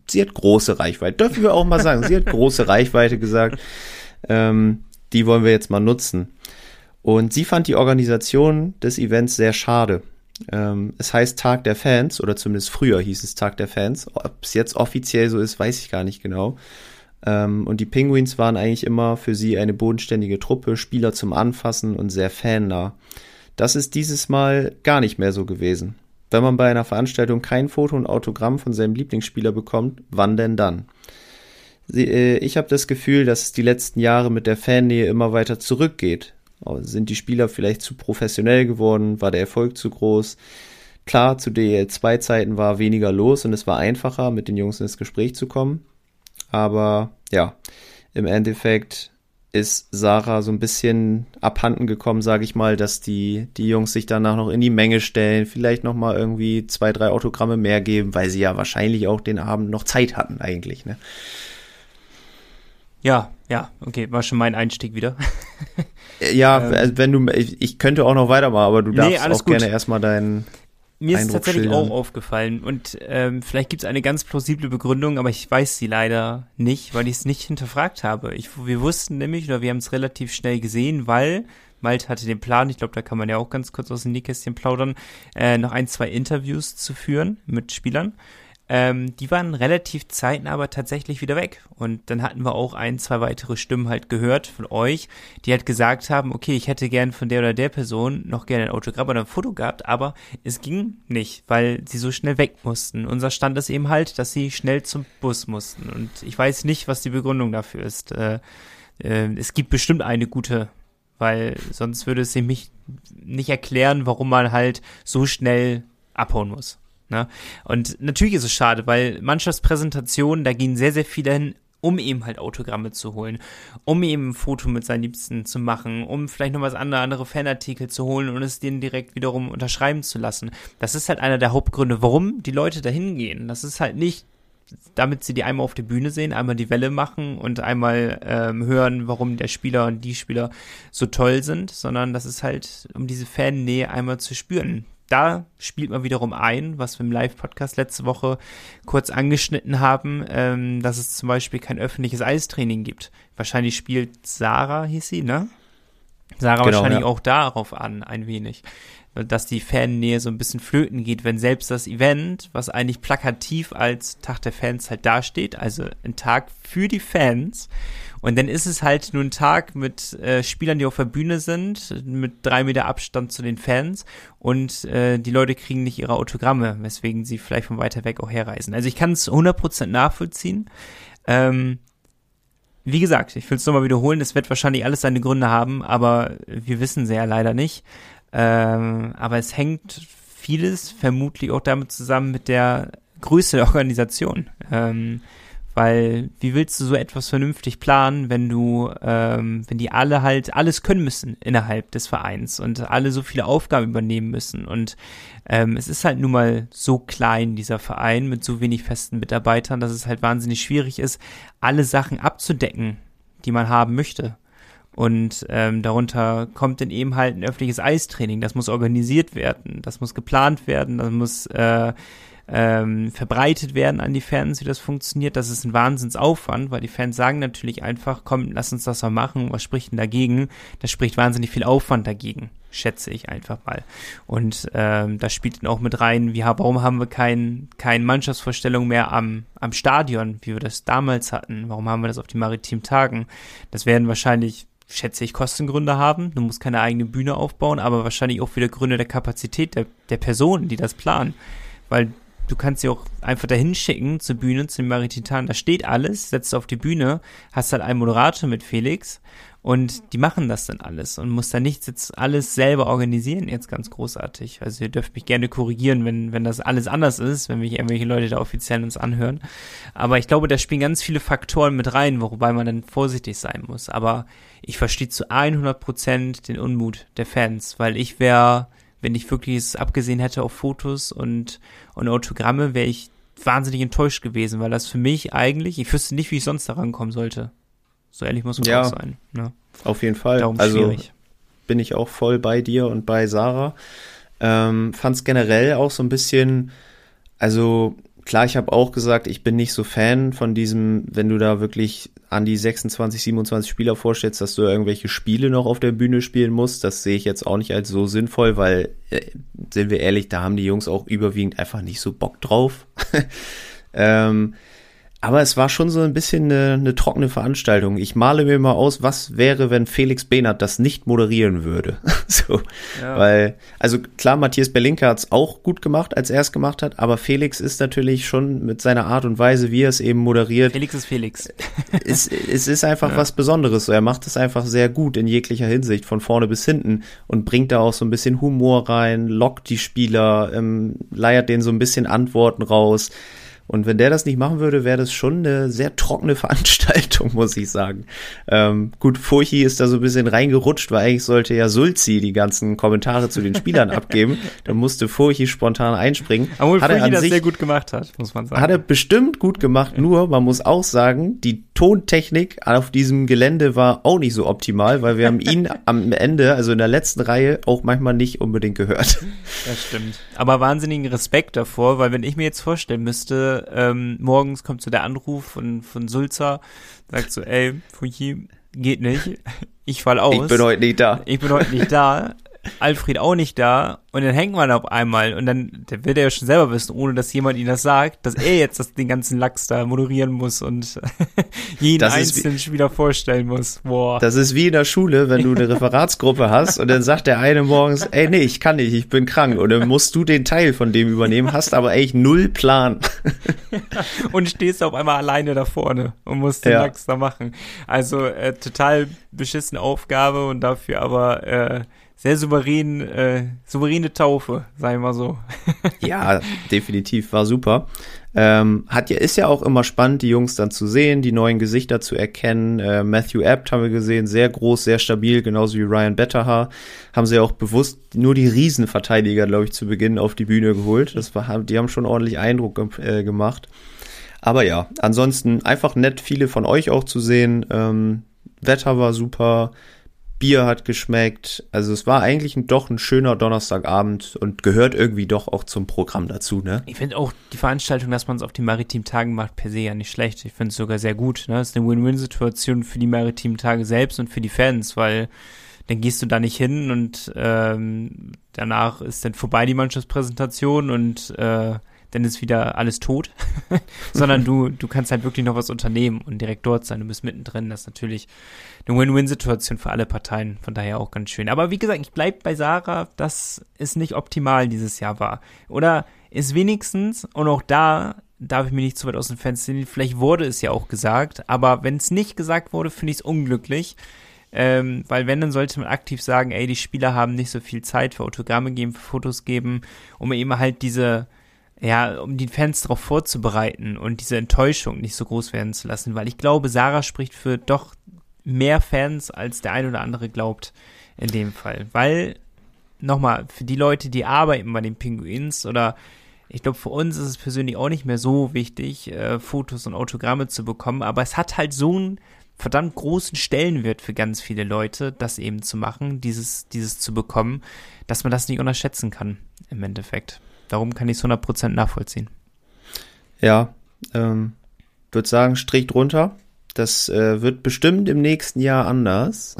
sie hat große Reichweite, dürfen wir auch mal sagen, sie hat große Reichweite gesagt, ähm, die wollen wir jetzt mal nutzen. Und sie fand die Organisation des Events sehr schade. Ähm, es heißt Tag der Fans, oder zumindest früher hieß es Tag der Fans. Ob es jetzt offiziell so ist, weiß ich gar nicht genau. Ähm, und die Penguins waren eigentlich immer für sie eine bodenständige Truppe, Spieler zum Anfassen und sehr fannah. Das ist dieses Mal gar nicht mehr so gewesen. Wenn man bei einer Veranstaltung kein Foto und Autogramm von seinem Lieblingsspieler bekommt, wann denn dann? Sie, äh, ich habe das Gefühl, dass es die letzten Jahre mit der Fannähe immer weiter zurückgeht. Sind die Spieler vielleicht zu professionell geworden? War der Erfolg zu groß? Klar, zu D E L zwei Zeiten war weniger los und es war einfacher, mit den Jungs ins Gespräch zu kommen. Aber ja, im Endeffekt ist Sarah so ein bisschen abhanden gekommen, sage ich mal, dass die, die Jungs sich danach noch in die Menge stellen, vielleicht noch mal irgendwie zwei, drei Autogramme mehr geben, weil sie ja wahrscheinlich auch den Abend noch Zeit hatten eigentlich, ne? Ja, ja, okay, war schon mein Einstieg wieder. Ja, ähm, also wenn du, ich, ich könnte auch noch weitermachen, aber du darfst nee, auch gut. gerne erstmal deinen Mir ist Eindruck tatsächlich schildern. auch aufgefallen und ähm, vielleicht gibt es eine ganz plausible Begründung, aber ich weiß sie leider nicht, weil ich es nicht hinterfragt habe. Ich, wir wussten nämlich, oder wir haben es relativ schnell gesehen, weil Malte hatte den Plan, ich glaube, da kann man ja auch ganz kurz aus dem Nähkästchen plaudern, äh, noch ein, zwei Interviews zu führen mit Spielern. Ähm, die waren relativ zeitnah aber tatsächlich wieder weg. Und dann hatten wir auch ein, zwei weitere Stimmen halt gehört von euch, die halt gesagt haben, okay, ich hätte gern von der oder der Person noch gerne ein Autogramm oder ein Foto gehabt, aber es ging nicht, weil sie so schnell weg mussten. Unser Stand ist eben halt, dass sie schnell zum Bus mussten. Und ich weiß nicht, was die Begründung dafür ist. Äh, äh, es gibt bestimmt eine gute, weil sonst würde es sich nicht erklären, warum man halt so schnell abhauen muss. Ne? Und natürlich ist es schade, weil Mannschaftspräsentationen, da gehen sehr, sehr viele hin, um eben halt Autogramme zu holen, um eben ein Foto mit seinen Liebsten zu machen, um vielleicht noch was andere, andere Fanartikel zu holen und es denen direkt wiederum unterschreiben zu lassen. Das ist halt einer der Hauptgründe, warum die Leute da hingehen. Das ist halt nicht, damit sie die einmal auf der Bühne sehen, einmal die Welle machen und einmal ähm, hören, warum der Spieler und die Spieler so toll sind, sondern das ist halt, um diese Fannähe einmal zu spüren. Da spielt man wiederum ein, was wir im Live-Podcast letzte Woche kurz angeschnitten haben, ähm, dass es zum Beispiel kein öffentliches Eistraining gibt. Wahrscheinlich spielt Sarah, hieß sie, ne? Sarah Genau, wahrscheinlich ja. auch darauf an, ein wenig. Dass die Fannähe so ein bisschen flöten geht, wenn selbst das Event, was eigentlich plakativ als Tag der Fans halt dasteht, also ein Tag für die Fans, und dann ist es halt nur ein Tag mit äh, Spielern, die auf der Bühne sind, mit drei Meter Abstand zu den Fans, und äh, die Leute kriegen nicht ihre Autogramme, weswegen sie vielleicht von weiter weg auch herreisen. Also ich kann es hundert Prozent nachvollziehen. Ähm, wie gesagt, ich will es nochmal wiederholen, es wird wahrscheinlich alles seine Gründe haben, aber wir wissen sie ja leider nicht. Ähm, aber es hängt vieles vermutlich auch damit zusammen mit der Größe der Organisation. Ähm, weil wie willst du so etwas vernünftig planen, wenn du, ähm, wenn die alle halt alles können müssen innerhalb des Vereins und alle so viele Aufgaben übernehmen müssen. Und ähm, es ist halt nun mal so klein, dieser Verein, mit so wenig festen Mitarbeitern, dass es halt wahnsinnig schwierig ist, alle Sachen abzudecken, die man haben möchte. Und ähm, darunter kommt dann eben halt ein öffentliches Eistraining. Das muss organisiert werden, das muss geplant werden, das muss äh, ähm, verbreitet werden an die Fans, wie das funktioniert. Das ist ein Wahnsinnsaufwand, weil die Fans sagen natürlich einfach, komm, lass uns das mal machen. Was spricht denn dagegen? Das spricht wahnsinnig viel Aufwand dagegen, schätze ich einfach mal. Und ähm, das spielt dann auch mit rein, wie, warum haben wir kein, keine Mannschaftsvorstellung mehr am, am Stadion, wie wir das damals hatten? Warum haben wir das auf den maritimen Tagen? Das werden wahrscheinlich, schätze ich, Kostengründe haben. Du musst keine eigene Bühne aufbauen, aber wahrscheinlich auch wieder Gründe der Kapazität der, der Personen, die das planen. Weil du kannst sie auch einfach dahin schicken zur Bühne, zu den Marititan, da steht alles, setzt auf die Bühne, hast halt einen Moderator mit Felix und die machen das dann alles und musst dann nicht jetzt alles selber organisieren, jetzt ganz großartig. Also ihr dürft mich gerne korrigieren, wenn wenn das alles anders ist, wenn mich irgendwelche Leute da offiziell uns anhören. Aber ich glaube, da spielen ganz viele Faktoren mit rein, wobei man dann vorsichtig sein muss. Aber ich verstehe zu hundert Prozent den Unmut der Fans, weil ich wäre, wenn ich wirklich es abgesehen hätte auf Fotos und, und Autogramme, wäre ich wahnsinnig enttäuscht gewesen, weil das für mich eigentlich, ich wüsste nicht, wie ich sonst da rankommen sollte. So ehrlich muss man ja, auch sein. Ne? Auf jeden Fall. Darum also schwierig. Bin ich auch voll bei dir und bei Sarah. Ähm, fand es generell auch so ein bisschen, also klar, ich habe auch gesagt, ich bin nicht so Fan von diesem, wenn du da wirklich an die sechsundzwanzig, siebenundzwanzig Spieler vorstellst, dass du irgendwelche Spiele noch auf der Bühne spielen musst. Das sehe ich jetzt auch nicht als so sinnvoll, weil, äh, sind wir ehrlich, da haben die Jungs auch überwiegend einfach nicht so Bock drauf. ähm, Aber es war schon so ein bisschen eine, eine trockene Veranstaltung. Ich male mir mal aus, was wäre, wenn Felix Behnert das nicht moderieren würde. so, ja. Weil, also klar, Matthias Berlinke hat es auch gut gemacht, als er es gemacht hat, aber Felix ist natürlich schon mit seiner Art und Weise, wie er es eben moderiert. Felix ist Felix. es, es ist einfach ja. was Besonderes. Er macht es einfach sehr gut in jeglicher Hinsicht, von vorne bis hinten, und bringt da auch so ein bisschen Humor rein, lockt die Spieler, ähm, leiert denen so ein bisschen Antworten raus. Und wenn der das nicht machen würde, wäre das schon eine sehr trockene Veranstaltung, muss ich sagen. Ähm, gut, Furchi ist da so ein bisschen reingerutscht, weil eigentlich sollte ja Sulzi die ganzen Kommentare zu den Spielern abgeben. Da musste Furchi spontan einspringen. Obwohl hat Furchi er das sich, sehr gut gemacht hat, muss man sagen. Hat er bestimmt gut gemacht, ja. Nur man muss auch sagen, die Tontechnik auf diesem Gelände war auch nicht so optimal, weil wir haben ihn am Ende, also in der letzten Reihe, auch manchmal nicht unbedingt gehört. Das stimmt. Aber wahnsinnigen Respekt davor, weil wenn ich mir jetzt vorstellen müsste, ähm, morgens kommt so der Anruf von, von Sulzer, sagt so, ey, Furchi, geht nicht, ich fall aus. Ich bin heute nicht da. Ich bin heute nicht da. Alfred auch nicht da, und dann hängt man auf einmal, und dann der will der ja schon selber wissen, ohne dass jemand ihm das sagt, dass er jetzt das, den ganzen Lachs da moderieren muss und jeden das einzelnen wie, Spieler vorstellen muss. Boah. Das ist wie in der Schule, wenn du eine Referatsgruppe hast und dann sagt der eine morgens, ey, nee, ich kann nicht, ich bin krank, und dann musst du den Teil von dem übernehmen, hast aber eigentlich null Plan. Und stehst auf einmal alleine da vorne und musst den ja. Lachs da machen. Also äh, total beschissene Aufgabe, und dafür aber äh, sehr souverän, äh, souveräne Taufe, sagen wir mal so. Ja, definitiv, war super. Ähm, hat ja, ist ja auch immer spannend, die Jungs dann zu sehen, die neuen Gesichter zu erkennen. Äh, Matthew Abt haben wir gesehen, sehr groß, sehr stabil, genauso wie Ryan Betterhaar. Haben sie auch bewusst nur die Riesenverteidiger, glaube ich, zu Beginn auf die Bühne geholt. Das war, die haben schon ordentlich Eindruck äh, gemacht. Aber ja, ansonsten einfach nett, viele von euch auch zu sehen. Ähm, Wetter war super. Bier hat geschmeckt, also es war eigentlich ein, doch ein schöner Donnerstagabend und gehört irgendwie doch auch zum Programm dazu, ne? Ich finde auch die Veranstaltung, dass man es auf die maritimen Tagen macht, per se ja nicht schlecht. Ich finde es sogar sehr gut, ne? Es ist eine Win-Win-Situation für die maritimen Tage selbst und für die Fans, weil dann gehst du da nicht hin und ähm, danach ist dann vorbei die Mannschaftspräsentation und äh, dann ist wieder alles tot, sondern du du kannst halt wirklich noch was unternehmen und direkt dort sein, du bist mittendrin, das ist natürlich eine Win-Win-Situation für alle Parteien, von daher auch ganz schön. Aber wie gesagt, ich bleib bei Sarah, dass es nicht optimal dieses Jahr war. Oder ist wenigstens, und auch da darf ich mich nicht zu weit aus dem Fenster nehmen, vielleicht wurde es ja auch gesagt, aber wenn es nicht gesagt wurde, finde ich es unglücklich. Ähm, weil wenn, dann sollte man aktiv sagen, ey, die Spieler haben nicht so viel Zeit für Autogramme geben, für Fotos geben, um eben halt diese ja, um die Fans darauf vorzubereiten und diese Enttäuschung nicht so groß werden zu lassen, weil ich glaube, Sarah spricht für doch mehr Fans, als der ein oder andere glaubt in dem Fall, weil, nochmal, für die Leute, die arbeiten bei den Pinguins, oder ich glaube, für uns ist es persönlich auch nicht mehr so wichtig, äh, Fotos und Autogramme zu bekommen, aber es hat halt so einen verdammt großen Stellenwert für ganz viele Leute, das eben zu machen, dieses, dieses zu bekommen, dass man das nicht unterschätzen kann, im Endeffekt. Darum kann ich es hundert Prozent nachvollziehen. Ja, ähm, würde sagen, Strich drunter. Das äh, wird bestimmt im nächsten Jahr anders.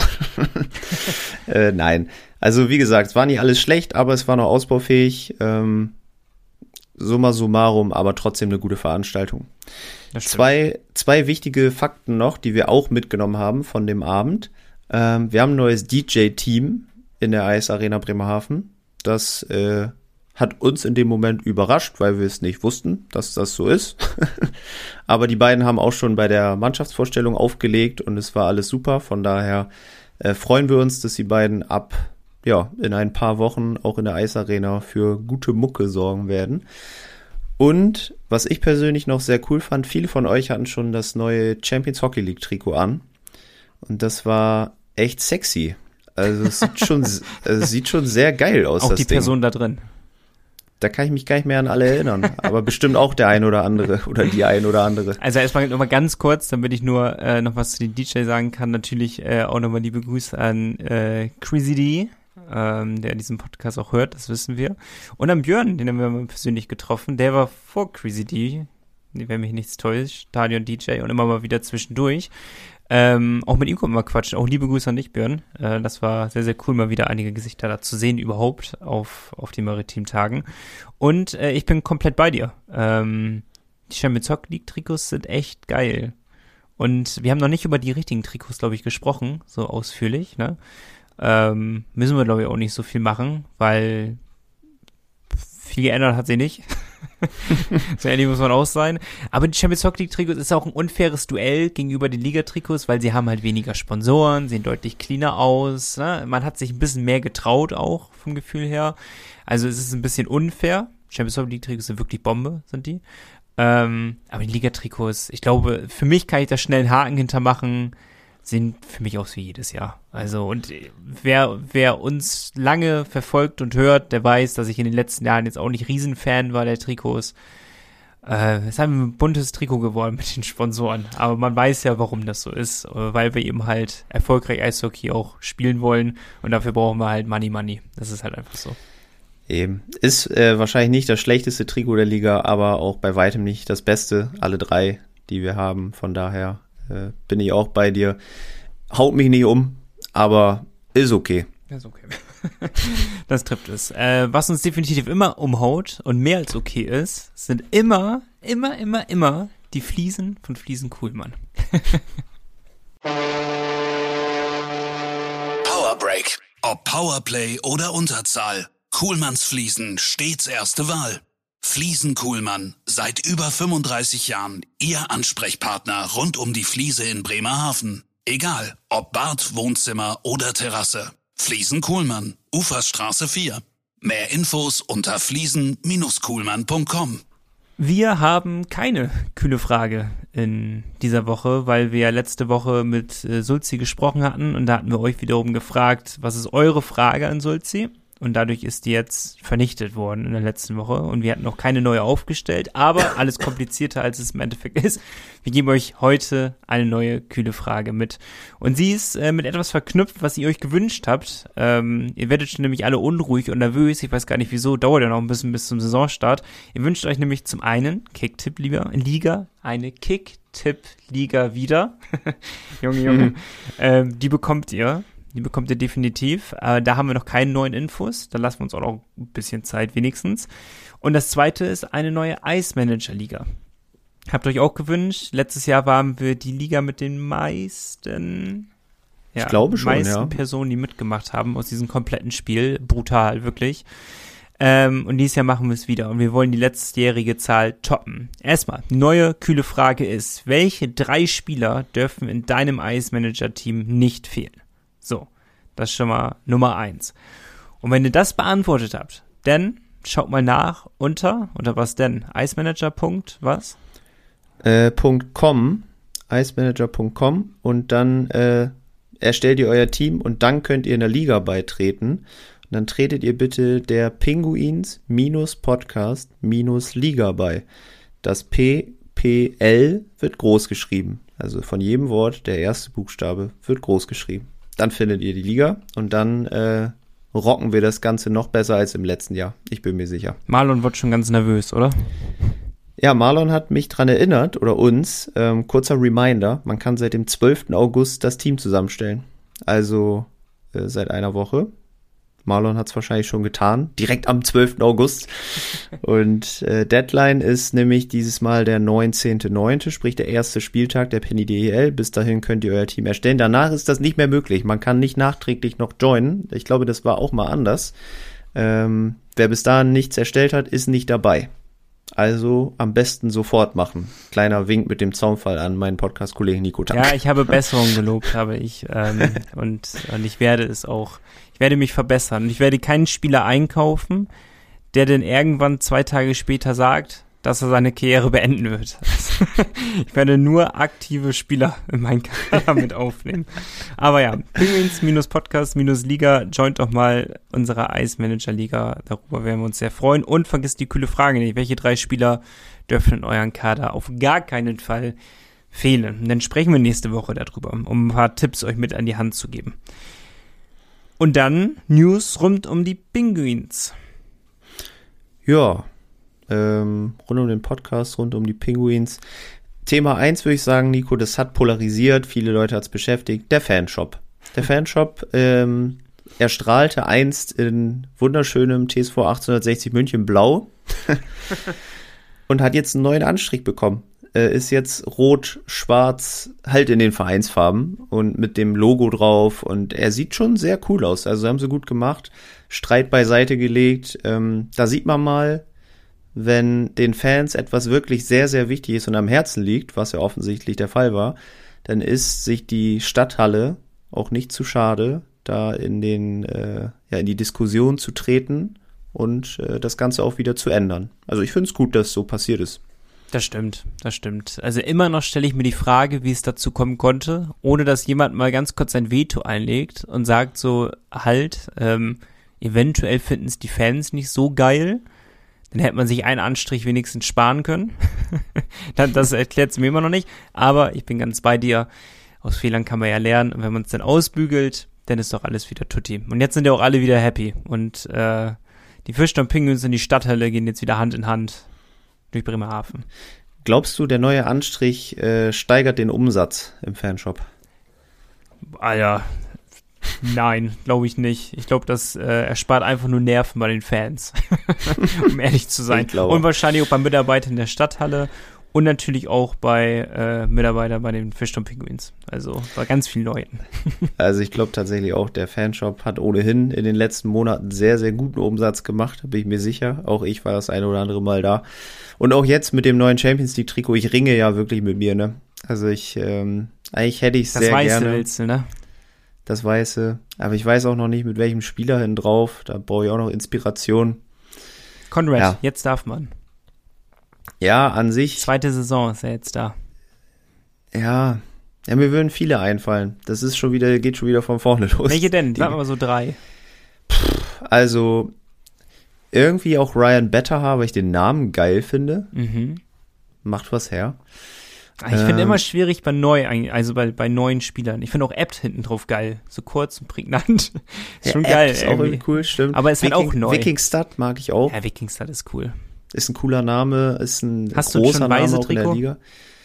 äh, nein, also wie gesagt, es war nicht alles schlecht, aber es war noch ausbaufähig. Ähm, summa summarum, aber trotzdem eine gute Veranstaltung. Zwei, zwei wichtige Fakten noch, die wir auch mitgenommen haben von dem Abend. Ähm, wir haben ein neues D J-Team in der Eis Arena Bremerhaven. Das äh, hat uns in dem Moment überrascht, weil wir es nicht wussten, dass das so ist. Aber die beiden haben auch schon bei der Mannschaftsvorstellung aufgelegt und es war alles super. Von daher äh, freuen wir uns, dass die beiden ab ja in ein paar Wochen auch in der Eisarena für gute Mucke sorgen werden. Und was ich persönlich noch sehr cool fand, viele von euch hatten schon das neue Champions Hockey League Trikot an. Und das war echt sexy. Also es sieht schon, es sieht schon sehr geil aus. Auch das die Ding. Person da drin. Da kann ich mich gar nicht mehr an alle erinnern, aber bestimmt auch der ein oder andere oder die ein oder andere. Also erstmal nochmal ganz kurz, damit ich nur äh, noch was zu den D J sagen kann. Natürlich äh, auch nochmal liebe Grüße an äh, Chrissy D, ähm, der diesen Podcast auch hört, das wissen wir. Und am Björn, den haben wir mal persönlich getroffen, der war vor Crazy D, wenn mich nichts täuscht, Stadion-D J und immer mal wieder zwischendurch. Ähm, auch mit ihm konnten wir quatschen. Auch liebe Grüße an dich, Björn. Äh, das war sehr, sehr cool, mal wieder einige Gesichter da zu sehen überhaupt auf, auf den Maritim-Tagen. Und äh, ich bin komplett bei dir. Ähm, die Champions League Trikots sind echt geil. Und wir haben noch nicht über die richtigen Trikots, glaube ich, gesprochen, so ausführlich, ne? Ähm, müssen wir, glaube ich, auch nicht so viel machen, weil viel geändert hat sie nicht. So ehrlich muss man auch sein. Aber die Champions League Trikots ist auch ein unfaires Duell gegenüber den Liga-Trikots, weil sie haben halt weniger Sponsoren, sehen deutlich cleaner aus. Ne? Man hat sich ein bisschen mehr getraut auch vom Gefühl her. Also es ist ein bisschen unfair. Champions League Trikots sind wirklich Bombe, sind die. Ähm, aber die Liga-Trikots, ich glaube, für mich kann ich da schnell einen Haken hintermachen, sehen für mich aus wie jedes Jahr. Also, und wer, wer uns lange verfolgt und hört, der weiß, dass ich in den letzten Jahren jetzt auch nicht Riesenfan war der Trikots. Äh, es ist ein buntes Trikot geworden mit den Sponsoren. Aber man weiß ja, warum das so ist, weil wir eben halt erfolgreich Eishockey auch spielen wollen und dafür brauchen wir halt Money Money. Das ist halt einfach so. Eben. Ist äh, wahrscheinlich nicht das schlechteste Trikot der Liga, aber auch bei weitem nicht das Beste. Alle drei, die wir haben. Von daher äh, bin ich auch bei dir. Haut mich nicht um, aber ist okay. Ist okay. Das trifft es. Äh, was uns definitiv immer umhaut und mehr als okay ist, sind immer, immer, immer, immer die Fliesen von Fliesen Kuhlmann. Powerbreak. Ob Powerplay oder Unterzahl. Kuhlmanns Fliesen stets erste Wahl. Fliesen Kuhlmann, seit über fünfunddreißig Jahren Ihr Ansprechpartner rund um die Fliese in Bremerhaven. Egal, ob Bad, Wohnzimmer oder Terrasse. Fliesen Kuhlmann, Uferstraße vier. Mehr Infos unter fliesen Bindestrich kuhlmann Punkt com. Wir haben keine kühle Frage in dieser Woche, weil wir ja letzte Woche mit äh, Sulzi gesprochen hatten und da hatten wir euch wiederum gefragt, was ist eure Frage an Sulzi? Und dadurch ist die jetzt vernichtet worden in der letzten Woche. Und wir hatten noch keine neue aufgestellt, aber alles komplizierter, als es im Endeffekt ist. Wir geben euch heute eine neue kühle Frage mit. Und sie ist äh, mit etwas verknüpft, was ihr euch gewünscht habt. Ähm, ihr werdet schon nämlich alle unruhig und nervös. Ich weiß gar nicht wieso, dauert ja noch ein bisschen bis zum Saisonstart. Ihr wünscht euch nämlich zum einen Kick-Tipp-Liga, Liga, eine Kick-Tipp-Liga wieder. Junge, Junge. Mhm. Ähm, die bekommt ihr. Die bekommt ihr definitiv. Äh, da haben wir noch keine neuen Infos. Da lassen wir uns auch noch ein bisschen Zeit wenigstens. Und das zweite ist eine neue Eismanager-Liga. Habt ihr euch auch gewünscht. Letztes Jahr waren wir die Liga mit den meisten, ja, ich glaube schon, meisten ja. Personen, die mitgemacht haben aus diesem kompletten Spiel. Brutal, wirklich. Ähm, und dieses Jahr machen wir es wieder. Und wir wollen die letztjährige Zahl toppen. Erstmal, neue, kühle Frage ist, welche drei Spieler dürfen in deinem Eismanager-Team nicht fehlen? So, das ist schon mal Nummer eins. Und wenn ihr das beantwortet habt, dann schaut mal nach unter, unter was denn? Eismanager. was? Äh, .com, eismanager Punkt com und dann äh, erstellt ihr euer Team und dann könnt ihr in der Liga beitreten. Und dann tretet ihr bitte der Pinguins-Podcast-Liga bei. Das P P L wird groß geschrieben. Also von jedem Wort, der erste Buchstabe wird groß geschrieben. Dann findet ihr die Liga und dann äh, rocken wir das Ganze noch besser als im letzten Jahr. Ich bin mir sicher. Marlon wird schon ganz nervös, oder? Ja, Marlon hat mich dran erinnert, oder uns, ähm, kurzer Reminder, man kann seit dem zwölften August das Team zusammenstellen. Also äh, seit einer Woche. Marlon hat es wahrscheinlich schon getan, direkt am zwölften August. Und äh, Deadline ist nämlich dieses Mal der neunzehnten neunten, sprich der erste Spieltag der Penny D E L. Bis dahin könnt ihr euer Team erstellen. Danach ist das nicht mehr möglich. Man kann nicht nachträglich noch joinen. Ich glaube, das war auch mal anders. Ähm, wer bis dahin nichts erstellt hat, ist nicht dabei. Also am besten sofort machen. Kleiner Wink mit dem Zaunfall an meinen Podcast-Kollegen Nico Tank. Ja, ich habe Besserung gelobt, habe ich. Ähm, und, und ich werde es auch, ich werde mich verbessern. Und ich werde keinen Spieler einkaufen, der dann irgendwann zwei Tage später sagt, dass er seine Karriere beenden wird. Ich werde nur aktive Spieler in meinen Kader mit aufnehmen. Aber ja, Pinguins-Podcast-Liga, joint doch mal unsere Eismanager-Liga. Darüber werden wir uns sehr freuen. Und vergisst die kühle Frage nicht. Welche drei Spieler dürfen in euren Kader auf gar keinen Fall fehlen? Und dann sprechen wir nächste Woche darüber, um ein paar Tipps euch mit an die Hand zu geben. Und dann News rund um die Penguins. Ja, ähm, rund um den Podcast, rund um die Penguins. Thema eins würde ich sagen, Nico, das hat polarisiert, viele Leute hat es beschäftigt, der Fanshop. Der Fanshop, ähm, er strahlte einst in wunderschönem T S V achtzehnhundertsechzig München Blau und hat jetzt einen neuen Anstrich bekommen. Äh, ist jetzt rot, schwarz, halt in den Vereinsfarben und mit dem Logo drauf und er sieht schon sehr cool aus. Also haben sie gut gemacht, Streit beiseite gelegt. Ähm, da sieht man mal, wenn den Fans etwas wirklich sehr, sehr wichtig ist und am Herzen liegt, was ja offensichtlich der Fall war, dann ist sich die Stadthalle auch nicht zu schade, da in den äh, ja in die Diskussion zu treten und äh, das Ganze auch wieder zu ändern. Also ich finde es gut, dass so passiert ist. Das stimmt, das stimmt. Also immer noch stelle ich mir die Frage, wie es dazu kommen konnte, ohne dass jemand mal ganz kurz sein Veto einlegt und sagt so, halt, ähm, eventuell finden es die Fans nicht so geil. Dann hätte man sich einen Anstrich wenigstens sparen können. Das erklärt es mir immer noch nicht. Aber ich bin ganz bei dir. Aus Fehlern kann man ja lernen. Und wenn man es dann ausbügelt, dann ist doch alles wieder tutti. Und jetzt sind ja auch alle wieder happy. Und äh, die Fischtown Penguins in die Stadthalle gehen jetzt wieder Hand in Hand durch Bremerhaven. Glaubst du, der neue Anstrich äh, steigert den Umsatz im Fanshop? Ah ja, nein, glaube ich nicht. Ich glaube, das äh, erspart einfach nur Nerven bei den Fans, um ehrlich zu sein. Und wahrscheinlich auch bei Mitarbeitern der Stadthalle und natürlich auch bei äh, Mitarbeitern bei den Fischtown Penguins. Also bei ganz vielen Leuten. Also ich glaube tatsächlich auch, der Fanshop hat ohnehin in den letzten Monaten sehr, sehr guten Umsatz gemacht, bin ich mir sicher. Auch ich war das eine oder andere Mal da. Und auch jetzt mit dem neuen Champions League Trikot, ich ringe ja wirklich mit mir, ne? Also ich, ähm, eigentlich hätte ich es sehr Weiße gerne. Willst du, ne? Das Weiße. Aber ich weiß auch noch nicht, mit welchem Spieler hin drauf. Da brauche ich auch noch Inspiration. Conrad, ja. Jetzt darf man. Ja, an sich. Zweite Saison ist er jetzt da. Ja, ja, mir würden viele einfallen. Das ist schon wieder, geht schon wieder von vorne los. Welche denn? Sagen wir mal so drei. Also, irgendwie auch Ryan Betterhaar, weil ich den Namen geil finde. Mhm. Macht was her. Ich finde ähm, immer schwierig bei neu, also bei, bei neuen Spielern. Ich finde auch Abt hinten drauf geil. So kurz und prägnant. Ist ja, schon Abt geil. Ist auch irgendwie cool, stimmt. Aber ist halt auch neu. Wikingstad mag ich auch. Ja, Wikingstad ist cool. Ist ein cooler Name, ist ein hast großer du schon Name Weise auch in der Liga.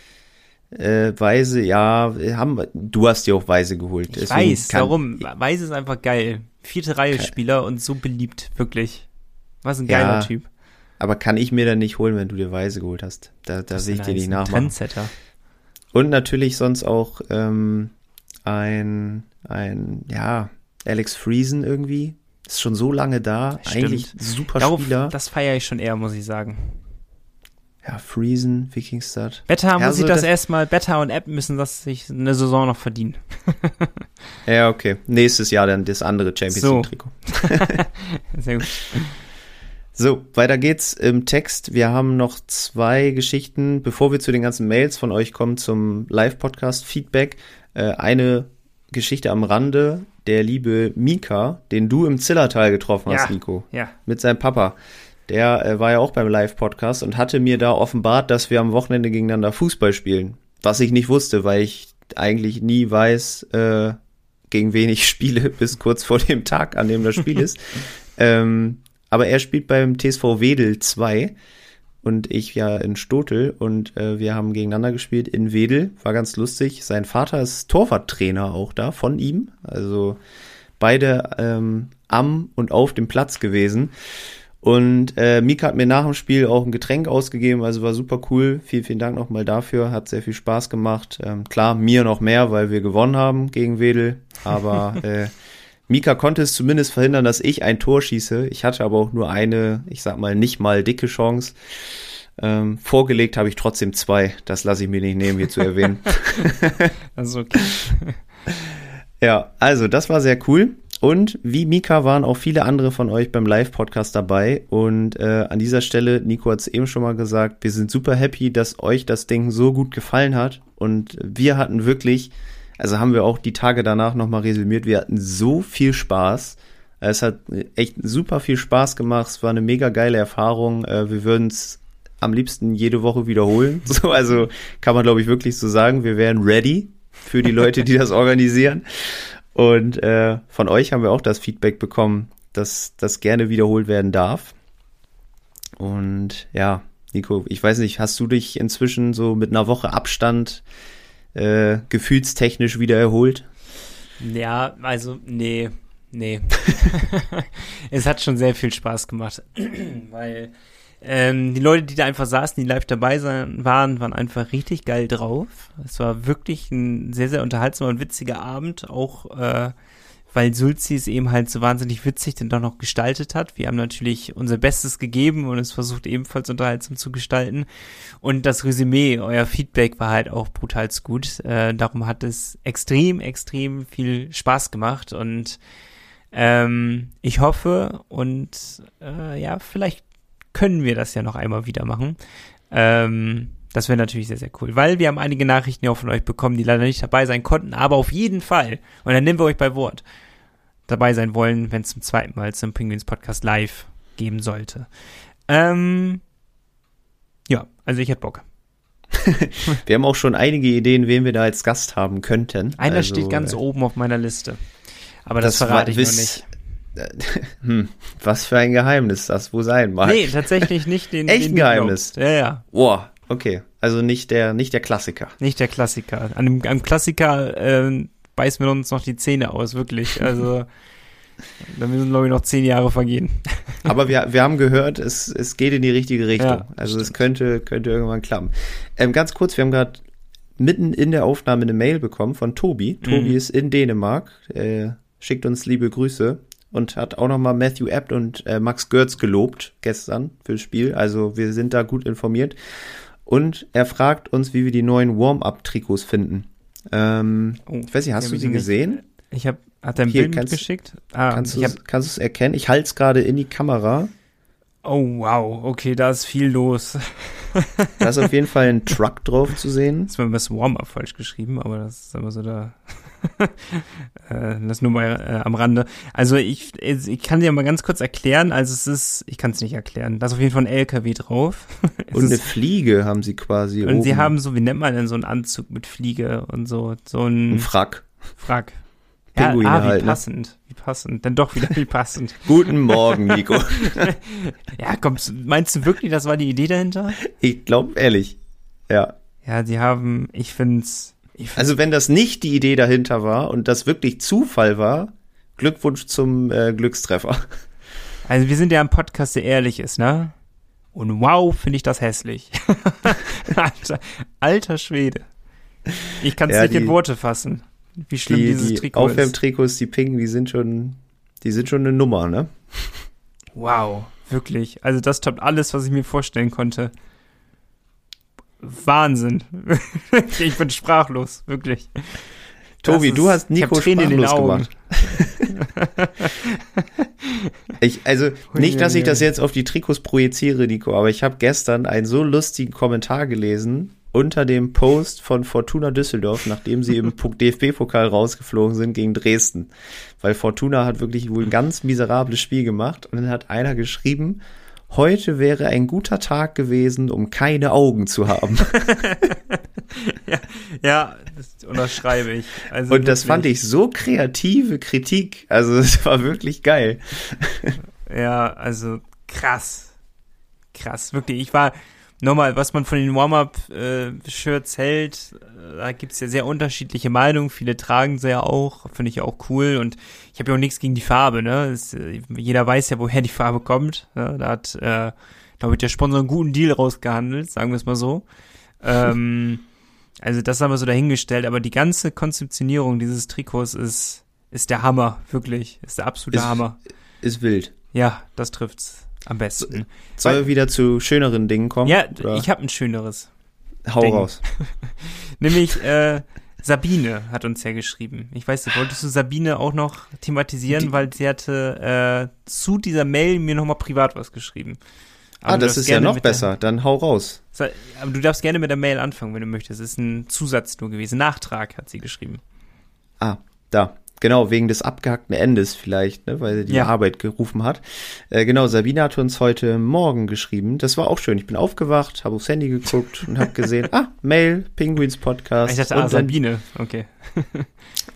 Äh, Weise, ja, haben, du hast dir auch Weise geholt. Ich Deswegen weiß, kann, warum? Weise ist einfach geil. Vierte Reihe Spieler und so beliebt, wirklich. Was ein geiler ja, Typ. Aber kann ich mir dann nicht holen, wenn du dir Weise geholt hast. Da, da sehe ich dir nicht nachmachen. Trendsetter. Und natürlich sonst auch ähm, ein, ein, ja, Alex Friesen irgendwie. Ist schon so lange da. Stimmt. Eigentlich super Darauf, Spieler. Das feiere ich schon eher, muss ich sagen. Ja, Friesen, Wikingstad. Beta ja, muss so ich das das erstmal, Beta und App müssen das sich eine Saison noch verdienen. Ja, okay. Nächstes Jahr dann das andere Champions So. League Trikot. Sehr gut. So, weiter geht's im Text. Wir haben noch zwei Geschichten, bevor wir zu den ganzen Mails von euch kommen zum Live-Podcast-Feedback. Äh, eine Geschichte am Rande. Der liebe Mika, den du im Zillertal getroffen hast, Ja, Nico. ja. Mit seinem Papa. Der äh, war ja auch beim Live-Podcast und hatte mir da offenbart, dass wir am Wochenende gegeneinander Fußball spielen. Was ich nicht wusste, weil ich eigentlich nie weiß, äh, gegen wen ich spiele, bis kurz vor dem Tag, an dem das Spiel ist. ähm, aber er spielt beim T S V Wedel zwei und ich ja in Stotel und äh, wir haben gegeneinander gespielt in Wedel. War ganz lustig. Sein Vater ist Torwarttrainer auch da von ihm. Also beide ähm, am und auf dem Platz gewesen. Und äh, Mika hat mir nach dem Spiel auch ein Getränk ausgegeben, also war super cool. Vielen, vielen Dank nochmal dafür, hat sehr viel Spaß gemacht. Ähm, klar, mir noch mehr, weil wir gewonnen haben gegen Wedel, aber äh, Mika konnte es zumindest verhindern, dass ich ein Tor schieße. Ich hatte aber auch nur eine, ich sag mal, nicht mal dicke Chance. Ähm, vorgelegt habe ich trotzdem zwei, das lasse ich mir nicht nehmen, hier zu erwähnen. Das ist okay. Ja, also das war sehr cool. Und wie Mika waren auch viele andere von euch beim Live-Podcast dabei. Und äh, an dieser Stelle, Nico hat es eben schon mal gesagt, wir sind super happy, dass euch das Ding so gut gefallen hat. Und wir hatten wirklich, also haben wir auch die Tage danach nochmal resümiert, wir hatten so viel Spaß. Es hat echt super viel Spaß gemacht. Es war eine mega geile Erfahrung. Äh, wir würden es am liebsten jede Woche wiederholen. So, also kann man, glaube ich, wirklich so sagen, wir wären ready für die Leute, die das organisieren. Und äh, von euch haben wir auch das Feedback bekommen, dass das gerne wiederholt werden darf. Und ja, Nico, ich weiß nicht, hast du dich inzwischen so mit einer Woche Abstand äh, gefühlstechnisch wieder erholt? Ja, also nee, nee. Es hat schon sehr viel Spaß gemacht, weil ähm, die Leute, die da einfach saßen, die live dabei sein, waren, waren einfach richtig geil drauf. Es war wirklich ein sehr, sehr unterhaltsamer und witziger Abend, auch äh, weil Sulzi es eben halt so wahnsinnig witzig dann doch noch gestaltet hat. Wir haben natürlich unser Bestes gegeben und es versucht ebenfalls unterhaltsam zu gestalten. Und das Resümee, euer Feedback war halt auch brutal gut. Äh, darum hat es extrem, extrem viel Spaß gemacht und ähm, ich hoffe und äh, ja, vielleicht können wir das ja noch einmal wieder machen. Ähm, das wäre natürlich sehr, sehr cool, weil wir haben einige Nachrichten ja auch von euch bekommen, die leider nicht dabei sein konnten, aber auf jeden Fall, und dann nehmen wir euch bei Wort, dabei sein wollen, wenn es zum zweiten Mal zum Penguins Podcast live geben sollte. Ähm, ja, also ich hätte Bock. Wir haben auch schon einige Ideen, wen wir da als Gast haben könnten. Einer also, steht ganz äh, oben auf meiner Liste, aber das, das verrate ich noch nicht. Hm, was für ein Geheimnis das wohl sein mag. Nee, tatsächlich nicht den. Echt den ein Geheimnis? Ja, ja. Boah, okay. Also nicht der, nicht der Klassiker. Nicht der Klassiker. An einem, einem Klassiker äh, beißen wir uns noch die Zähne aus, wirklich. Also da müssen, glaube ich, noch zehn Jahre vergehen. Aber wir, wir haben gehört, es, es geht in die richtige Richtung. Ja, also es könnte, könnte irgendwann klappen. Ähm, ganz kurz, wir haben gerade mitten in der Aufnahme eine Mail bekommen von Tobi. Mhm. Tobi ist in Dänemark, äh, schickt uns liebe Grüße. Und hat auch nochmal Matthew Abt und äh, Max Görz gelobt gestern fürs Spiel. Also wir sind da gut informiert. Und er fragt uns, wie wir die neuen Warm-Up-Trikots finden. Ähm, oh, ich weiß nicht, hast du sie gesehen? Ich habe, hat er ein Hier, Bild kannst, mitgeschickt? Ah, kannst du es erkennen? Ich halte es gerade in die Kamera. Oh, wow. Okay, da ist viel los. Da ist auf jeden Fall ein Truck drauf zu sehen. Das war das Warm-Up falsch geschrieben, aber das ist immer so da. äh, das nur mal äh, am Rande. Also ich, ich kann dir mal ganz kurz erklären, also es ist, ich kann es nicht erklären, da ist auf jeden Fall ein L K W drauf. Und eine Fliege haben sie quasi Und oben. sie haben so, wie nennt man denn so einen Anzug mit Fliege und so, so ein... Ein Frack. Frack. Pinguine ja, ah, wie halt, passend, ne? Wie passend, dann doch wieder wie passend. Guten Morgen, Nico. Ja, komm, meinst du wirklich, das war die Idee dahinter? Ich glaube, ehrlich, ja. Ja, sie haben, ich find's, ich find's Also wenn das nicht die Idee dahinter war und das wirklich Zufall war, Glückwunsch zum äh, Glückstreffer. Also wir sind ja ein Podcast, der ehrlich ist, ne? Und wow, finde ich das hässlich. alter, alter Schwede. Ich kann es ja, nicht die, in Worte fassen, wie schlimm die, dieses die Trikot ist. Die Aufwärmtrikots, die Pinken, die sind schon, die sind schon eine Nummer, ne? Wow, wirklich. Also das toppt alles, was ich mir vorstellen konnte. Wahnsinn. Ich bin sprachlos, wirklich. Tobi, ist, du hast Nico sprachlos gemacht. ich, also nicht, dass ich das jetzt auf die Trikots projiziere, Nico, aber ich habe gestern einen so lustigen Kommentar gelesen unter dem Post von Fortuna Düsseldorf, nachdem sie im D F B-Pokal rausgeflogen sind gegen Dresden. Weil Fortuna hat wirklich wohl ein ganz miserables Spiel gemacht und dann hat einer geschrieben, heute wäre ein guter Tag gewesen, um keine Augen zu haben. ja, ja, das unterschreibe ich. Also und wirklich. Das fand ich so kreative Kritik. Also es war wirklich geil. Ja, also krass. Krass, wirklich. Ich war, nochmal, was man von den Warm-Up-Shirts hält, da gibt's ja sehr unterschiedliche Meinungen. Viele tragen sie ja auch, finde ich auch cool. Und ich habe ja auch nichts gegen die Farbe, ne? Das, jeder weiß ja, woher die Farbe kommt. Ne? Da hat, äh, da wird der Sponsor einen guten Deal rausgehandelt, sagen wir es mal so. ähm, also das haben wir so dahingestellt. Aber die ganze Konzeptionierung dieses Trikots ist, ist der Hammer, wirklich. Ist der absolute ist, Hammer. Ist wild. Ja, das trifft's am besten. Sollen wir wieder zu schöneren Dingen kommen? Ja, oder? Ich habe ein schöneres. Hau Ding. raus. Nämlich äh, Sabine hat uns ja geschrieben. Ich weiß nicht, wolltest du Sabine auch noch thematisieren, die, weil sie hatte äh, zu dieser Mail mir nochmal privat was geschrieben. Aber ah, das ist ja noch besser. Der, Dann hau raus. Aber du darfst gerne mit der Mail anfangen, wenn du möchtest. Es ist ein Zusatz nur gewesen. Nachtrag hat sie geschrieben. Ah, da. Genau, wegen des abgehackten Endes vielleicht, ne, weil sie die ja. Arbeit gerufen hat. Äh, genau, Sabine hat uns heute Morgen geschrieben. Das war auch schön. Ich bin aufgewacht, habe aufs Handy geguckt und habe gesehen, ah, Mail, Penguins Podcast. Ich dachte, ah, Sabine, okay.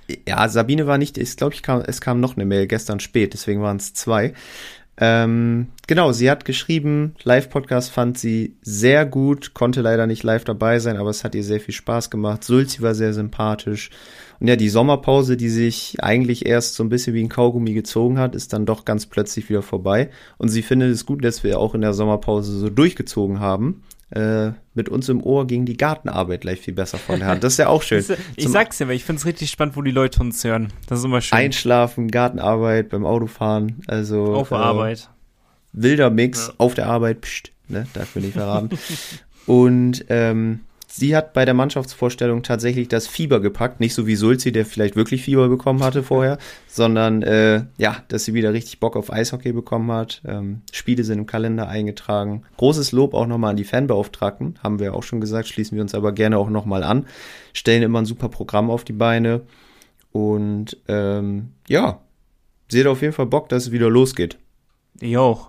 Ja, Sabine war nicht, ich glaube, ich kam, es kam noch eine Mail gestern spät, deswegen waren es zwei. Ähm, genau, sie hat geschrieben, Live-Podcast fand sie sehr gut, konnte leider nicht live dabei sein, aber es hat ihr sehr viel Spaß gemacht. Sulzi war sehr sympathisch. Und ja, die Sommerpause, die sich eigentlich erst so ein bisschen wie ein Kaugummi gezogen hat, ist dann doch ganz plötzlich wieder vorbei. Und sie findet es gut, dass wir auch in der Sommerpause so durchgezogen haben. Äh, mit uns im Ohr ging die Gartenarbeit gleich viel besser von der Hand. Das ist ja auch schön. Ich Zum sag's ja, weil ich find's richtig spannend, wo die Leute uns hören. Das ist immer schön. Einschlafen, Gartenarbeit, beim Autofahren, also auf der äh, Arbeit. Wilder Mix, Ja. auf der Arbeit, pst, ne, darf mir nicht verraten. Und ähm, sie hat bei der Mannschaftsvorstellung tatsächlich das Fieber gepackt, nicht so wie Sulzi, der vielleicht wirklich Fieber bekommen hatte vorher, sondern äh, ja, dass sie wieder richtig Bock auf Eishockey bekommen hat. Ähm, Spiele sind im Kalender eingetragen. Großes Lob auch nochmal an die Fanbeauftragten, haben wir auch schon gesagt, schließen wir uns aber gerne auch nochmal an. Stellen immer ein super Programm auf die Beine und ähm, ja, sie hat auf jeden Fall Bock, dass es wieder losgeht. Jo.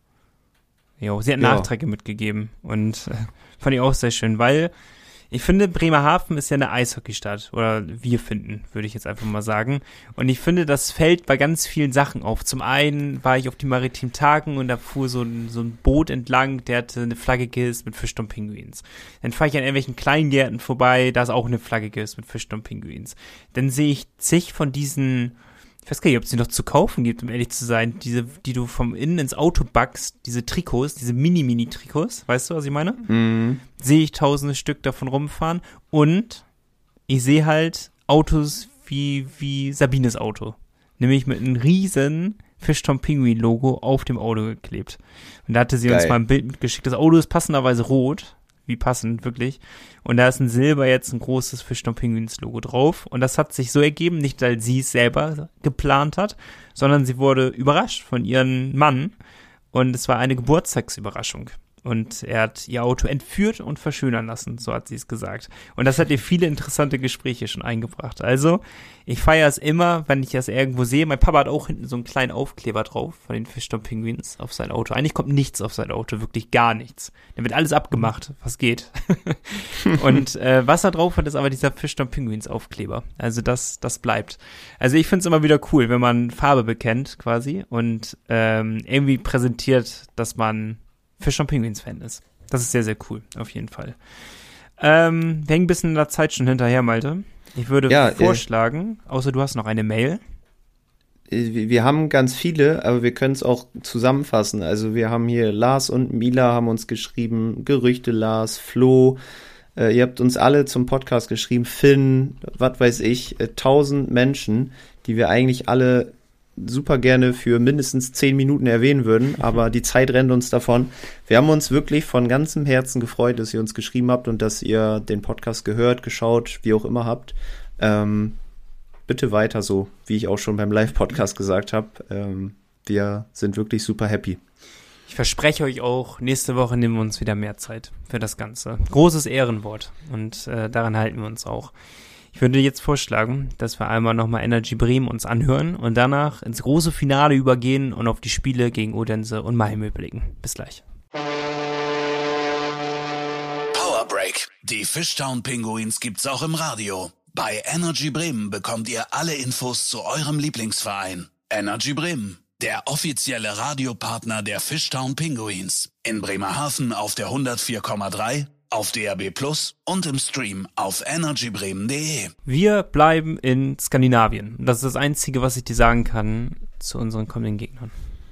Jo, sie hat Ja. Nachträge mitgegeben und äh, fand ich auch sehr schön, weil ich finde, Bremerhaven ist ja eine Eishockeystadt, oder wir finden, würde ich jetzt einfach mal sagen. Und ich finde, das fällt bei ganz vielen Sachen auf. Zum einen war ich auf die maritimen Tagen und da fuhr so ein, so ein Boot entlang, der hatte eine Flagge gehisst mit Fischton-Pinguins. Dann fahre ich an irgendwelchen Kleingärten vorbei, da ist auch eine Flagge gehisst mit Fischton-Pinguins. Dann sehe ich zig von diesen, ich weiß gar nicht, ob es die noch zu kaufen gibt, um ehrlich zu sein, diese, die du vom Innen ins Auto backst, diese Trikots, diese Mini-Mini-Trikots, weißt du, was ich meine? Mhm. Sehe ich tausende Stück davon rumfahren und ich sehe halt Autos wie, wie Sabines Auto. Nämlich mit einem riesen Fischton-Pinguin-Logo auf dem Auto geklebt. Und da hatte sie Geil. uns mal ein Bild mitgeschickt. Das Auto ist passenderweise rot. Wie passend, wirklich. Und da ist in Silber jetzt ein großes Fischton-Pinguins-Logo drauf. Und das hat sich so ergeben, nicht weil sie es selber geplant hat, sondern sie wurde überrascht von ihrem Mann. Und es war eine Geburtstagsüberraschung. Und er hat ihr Auto entführt und verschönern lassen, so hat sie es gesagt. Und das hat ihr viele interessante Gespräche schon eingebracht. Also, ich feiere es immer, wenn ich das irgendwo sehe. Mein Papa hat auch hinten so einen kleinen Aufkleber drauf von den Fischton-Pinguins auf sein Auto. Eigentlich kommt nichts auf sein Auto, wirklich gar nichts. Da wird alles abgemacht, was geht. Und äh, was er drauf hat, ist aber dieser Fischton-Pinguins-Aufkleber. Also das, das bleibt. Also ich finde es immer wieder cool, wenn man Farbe bekennt quasi und ähm, irgendwie präsentiert, dass man Fischton-Pinguins-Fan ist. Das ist sehr, sehr cool, auf jeden Fall. Ähm, wir hängen ein bisschen in der Zeit schon hinterher, Malte. Ich würde Ja, vorschlagen, äh, außer du hast noch eine Mail. Wir haben ganz viele, aber wir können es auch zusammenfassen. Also wir haben hier Lars und Mila haben uns geschrieben, Gerüchte Lars, Flo, äh, ihr habt uns alle zum Podcast geschrieben, Finn, was weiß ich, äh, tausend Menschen, die wir eigentlich alle super gerne für mindestens zehn Minuten erwähnen würden, aber die Zeit rennt uns davon. Wir haben uns wirklich von ganzem Herzen gefreut, dass ihr uns geschrieben habt und dass ihr den Podcast gehört, geschaut, wie auch immer habt. Ähm, bitte weiter so, wie ich auch schon beim Live-Podcast gesagt habe. Ähm, wir sind wirklich super happy. Ich verspreche euch auch, nächste Woche nehmen wir uns wieder mehr Zeit für das Ganze. Großes Ehrenwort und äh, daran halten wir uns auch. Ich würde jetzt vorschlagen, dass wir einmal nochmal Energy Bremen uns anhören und danach ins große Finale übergehen und auf die Spiele gegen Odense und Malmö blicken. Bis gleich. Power Break. Die Fishtown Pinguins gibt's auch im Radio. Bei Energy Bremen bekommt ihr alle Infos zu eurem Lieblingsverein. Energy Bremen, der offizielle Radiopartner der Fishtown Pinguins. In Bremerhaven auf der hundertvier Komma drei, auf D A B Plus und im Stream auf energy bremen punkt de. Wir bleiben in Skandinavien. Das ist das Einzige, was ich dir sagen kann zu unseren kommenden Gegnern.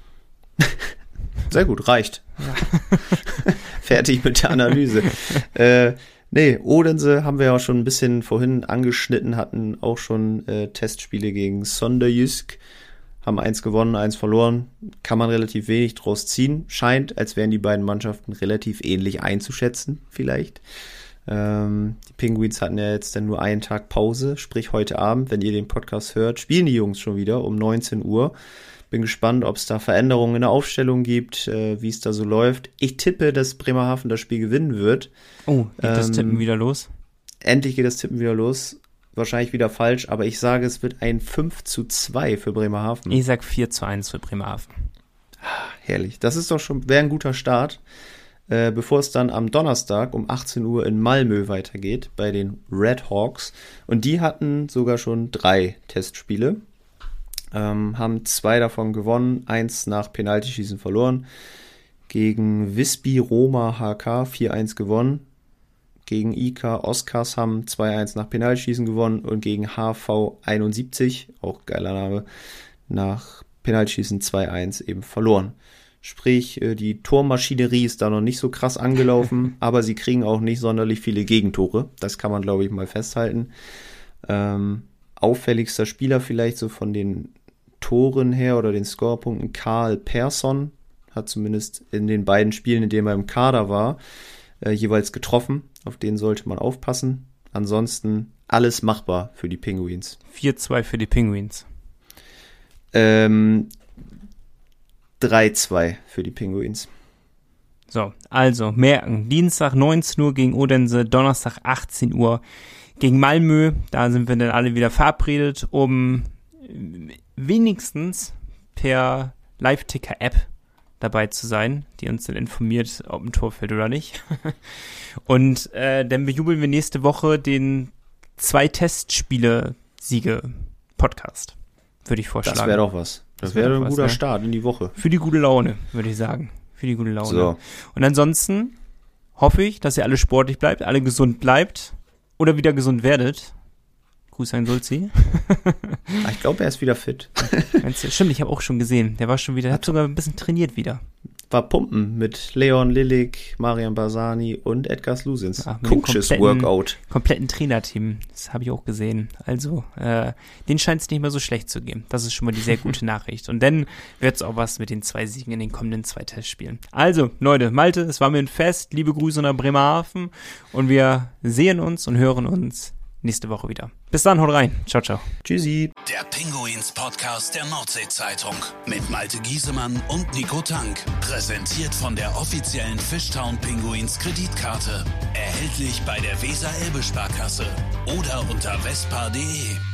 Sehr gut, reicht. Ja. Fertig mit der Analyse. äh, nee, Odense haben wir ja schon ein bisschen vorhin angeschnitten, hatten auch schon äh, Testspiele gegen Sonderjysk, haben eins gewonnen, eins verloren. Kann man relativ wenig draus ziehen. Scheint, als wären die beiden Mannschaften relativ ähnlich einzuschätzen, vielleicht. Ähm, die Penguins hatten ja jetzt dann nur einen Tag Pause, sprich heute Abend, wenn ihr den Podcast hört, spielen die Jungs schon wieder um neunzehn Uhr. Bin gespannt, ob es da Veränderungen in der Aufstellung gibt, äh, wie es da so läuft. Ich tippe, dass Bremerhaven das Spiel gewinnen wird. Oh, geht ähm, das Tippen wieder los? Endlich geht das Tippen wieder los. Wahrscheinlich wieder falsch, aber ich sage, es wird ein fünf zu zwei für Bremerhaven. Ich sag vier zu eins für Bremerhaven. Herrlich. Das ist doch schon, wäre ein guter Start. äh, bevor es dann am Donnerstag um achtzehn Uhr in Malmö weitergeht bei den Red Hawks. Und die hatten sogar schon drei Testspiele, ähm, haben zwei davon gewonnen, eins nach Penaltyschießen verloren, gegen Visby Roma H K vier eins gewonnen, gegen I K Oskarshamn zwei eins nach Penaltyschießen gewonnen und gegen H V einundsiebzig, auch geiler Name, nach Penaltyschießen zwei eins eben verloren. Sprich, die Tormaschinerie ist da noch nicht so krass angelaufen, aber sie kriegen auch nicht sonderlich viele Gegentore. Das kann man, glaube ich, mal festhalten. Ähm, auffälligster Spieler vielleicht so von den Toren her oder den Scorepunkten, Karl Persson, hat zumindest in den beiden Spielen, in denen er im Kader war, äh, jeweils getroffen. Auf den sollte man aufpassen. Ansonsten alles machbar für die Penguins. vier zwei für die Penguins. Ähm... drei zwei für die Penguins. So, also merken, Dienstag neunzehn Uhr gegen Odense, Donnerstag achtzehn Uhr gegen Malmö. Da sind wir dann alle wieder verabredet, um wenigstens per Live-Ticker-App dabei zu sein, die uns dann informiert, ob ein Tor fällt oder nicht. Und äh, dann bejubeln wir nächste Woche den zwei Testspiele-Siege-Podcast, würde ich vorschlagen. Das wäre doch was. Das, das wäre wär ein was, guter ne? Start in die Woche. Für die gute Laune, würde ich sagen. Für die gute Laune. So. Und ansonsten hoffe ich, dass ihr alle sportlich bleibt, alle gesund bleibt oder wieder gesund werdet. Grüß an Sulzi. Ich glaube, er ist wieder fit. Stimmt, ich habe auch schon gesehen. Der war schon wieder, hat sogar ein bisschen trainiert wieder. War pumpen mit Leon Lillik, Marian Barsani und Edgar Slusins. Ach, Coaches Workout. Kompletten Trainerteam. Das habe ich auch gesehen. Also, äh, den scheint es nicht mehr so schlecht zu geben. Das ist schon mal die sehr gute Nachricht. Und dann wird es auch was mit den zwei Siegen in den kommenden zwei Testspielen. Also, Leute, Malte, es war mir ein Fest. Liebe Grüße nach Bremerhaven. Und wir sehen uns und hören uns nächste Woche wieder. Bis dann, haut rein. Ciao, ciao. Tschüssi. Der Pinguins-Podcast der Nordsee-Zeitung mit Malte Giesemann und Nico Tank. Präsentiert von der offiziellen Fishtown Pinguins Kreditkarte. Erhältlich bei der Weser-Elbe-Sparkasse oder unter vespa punkt de.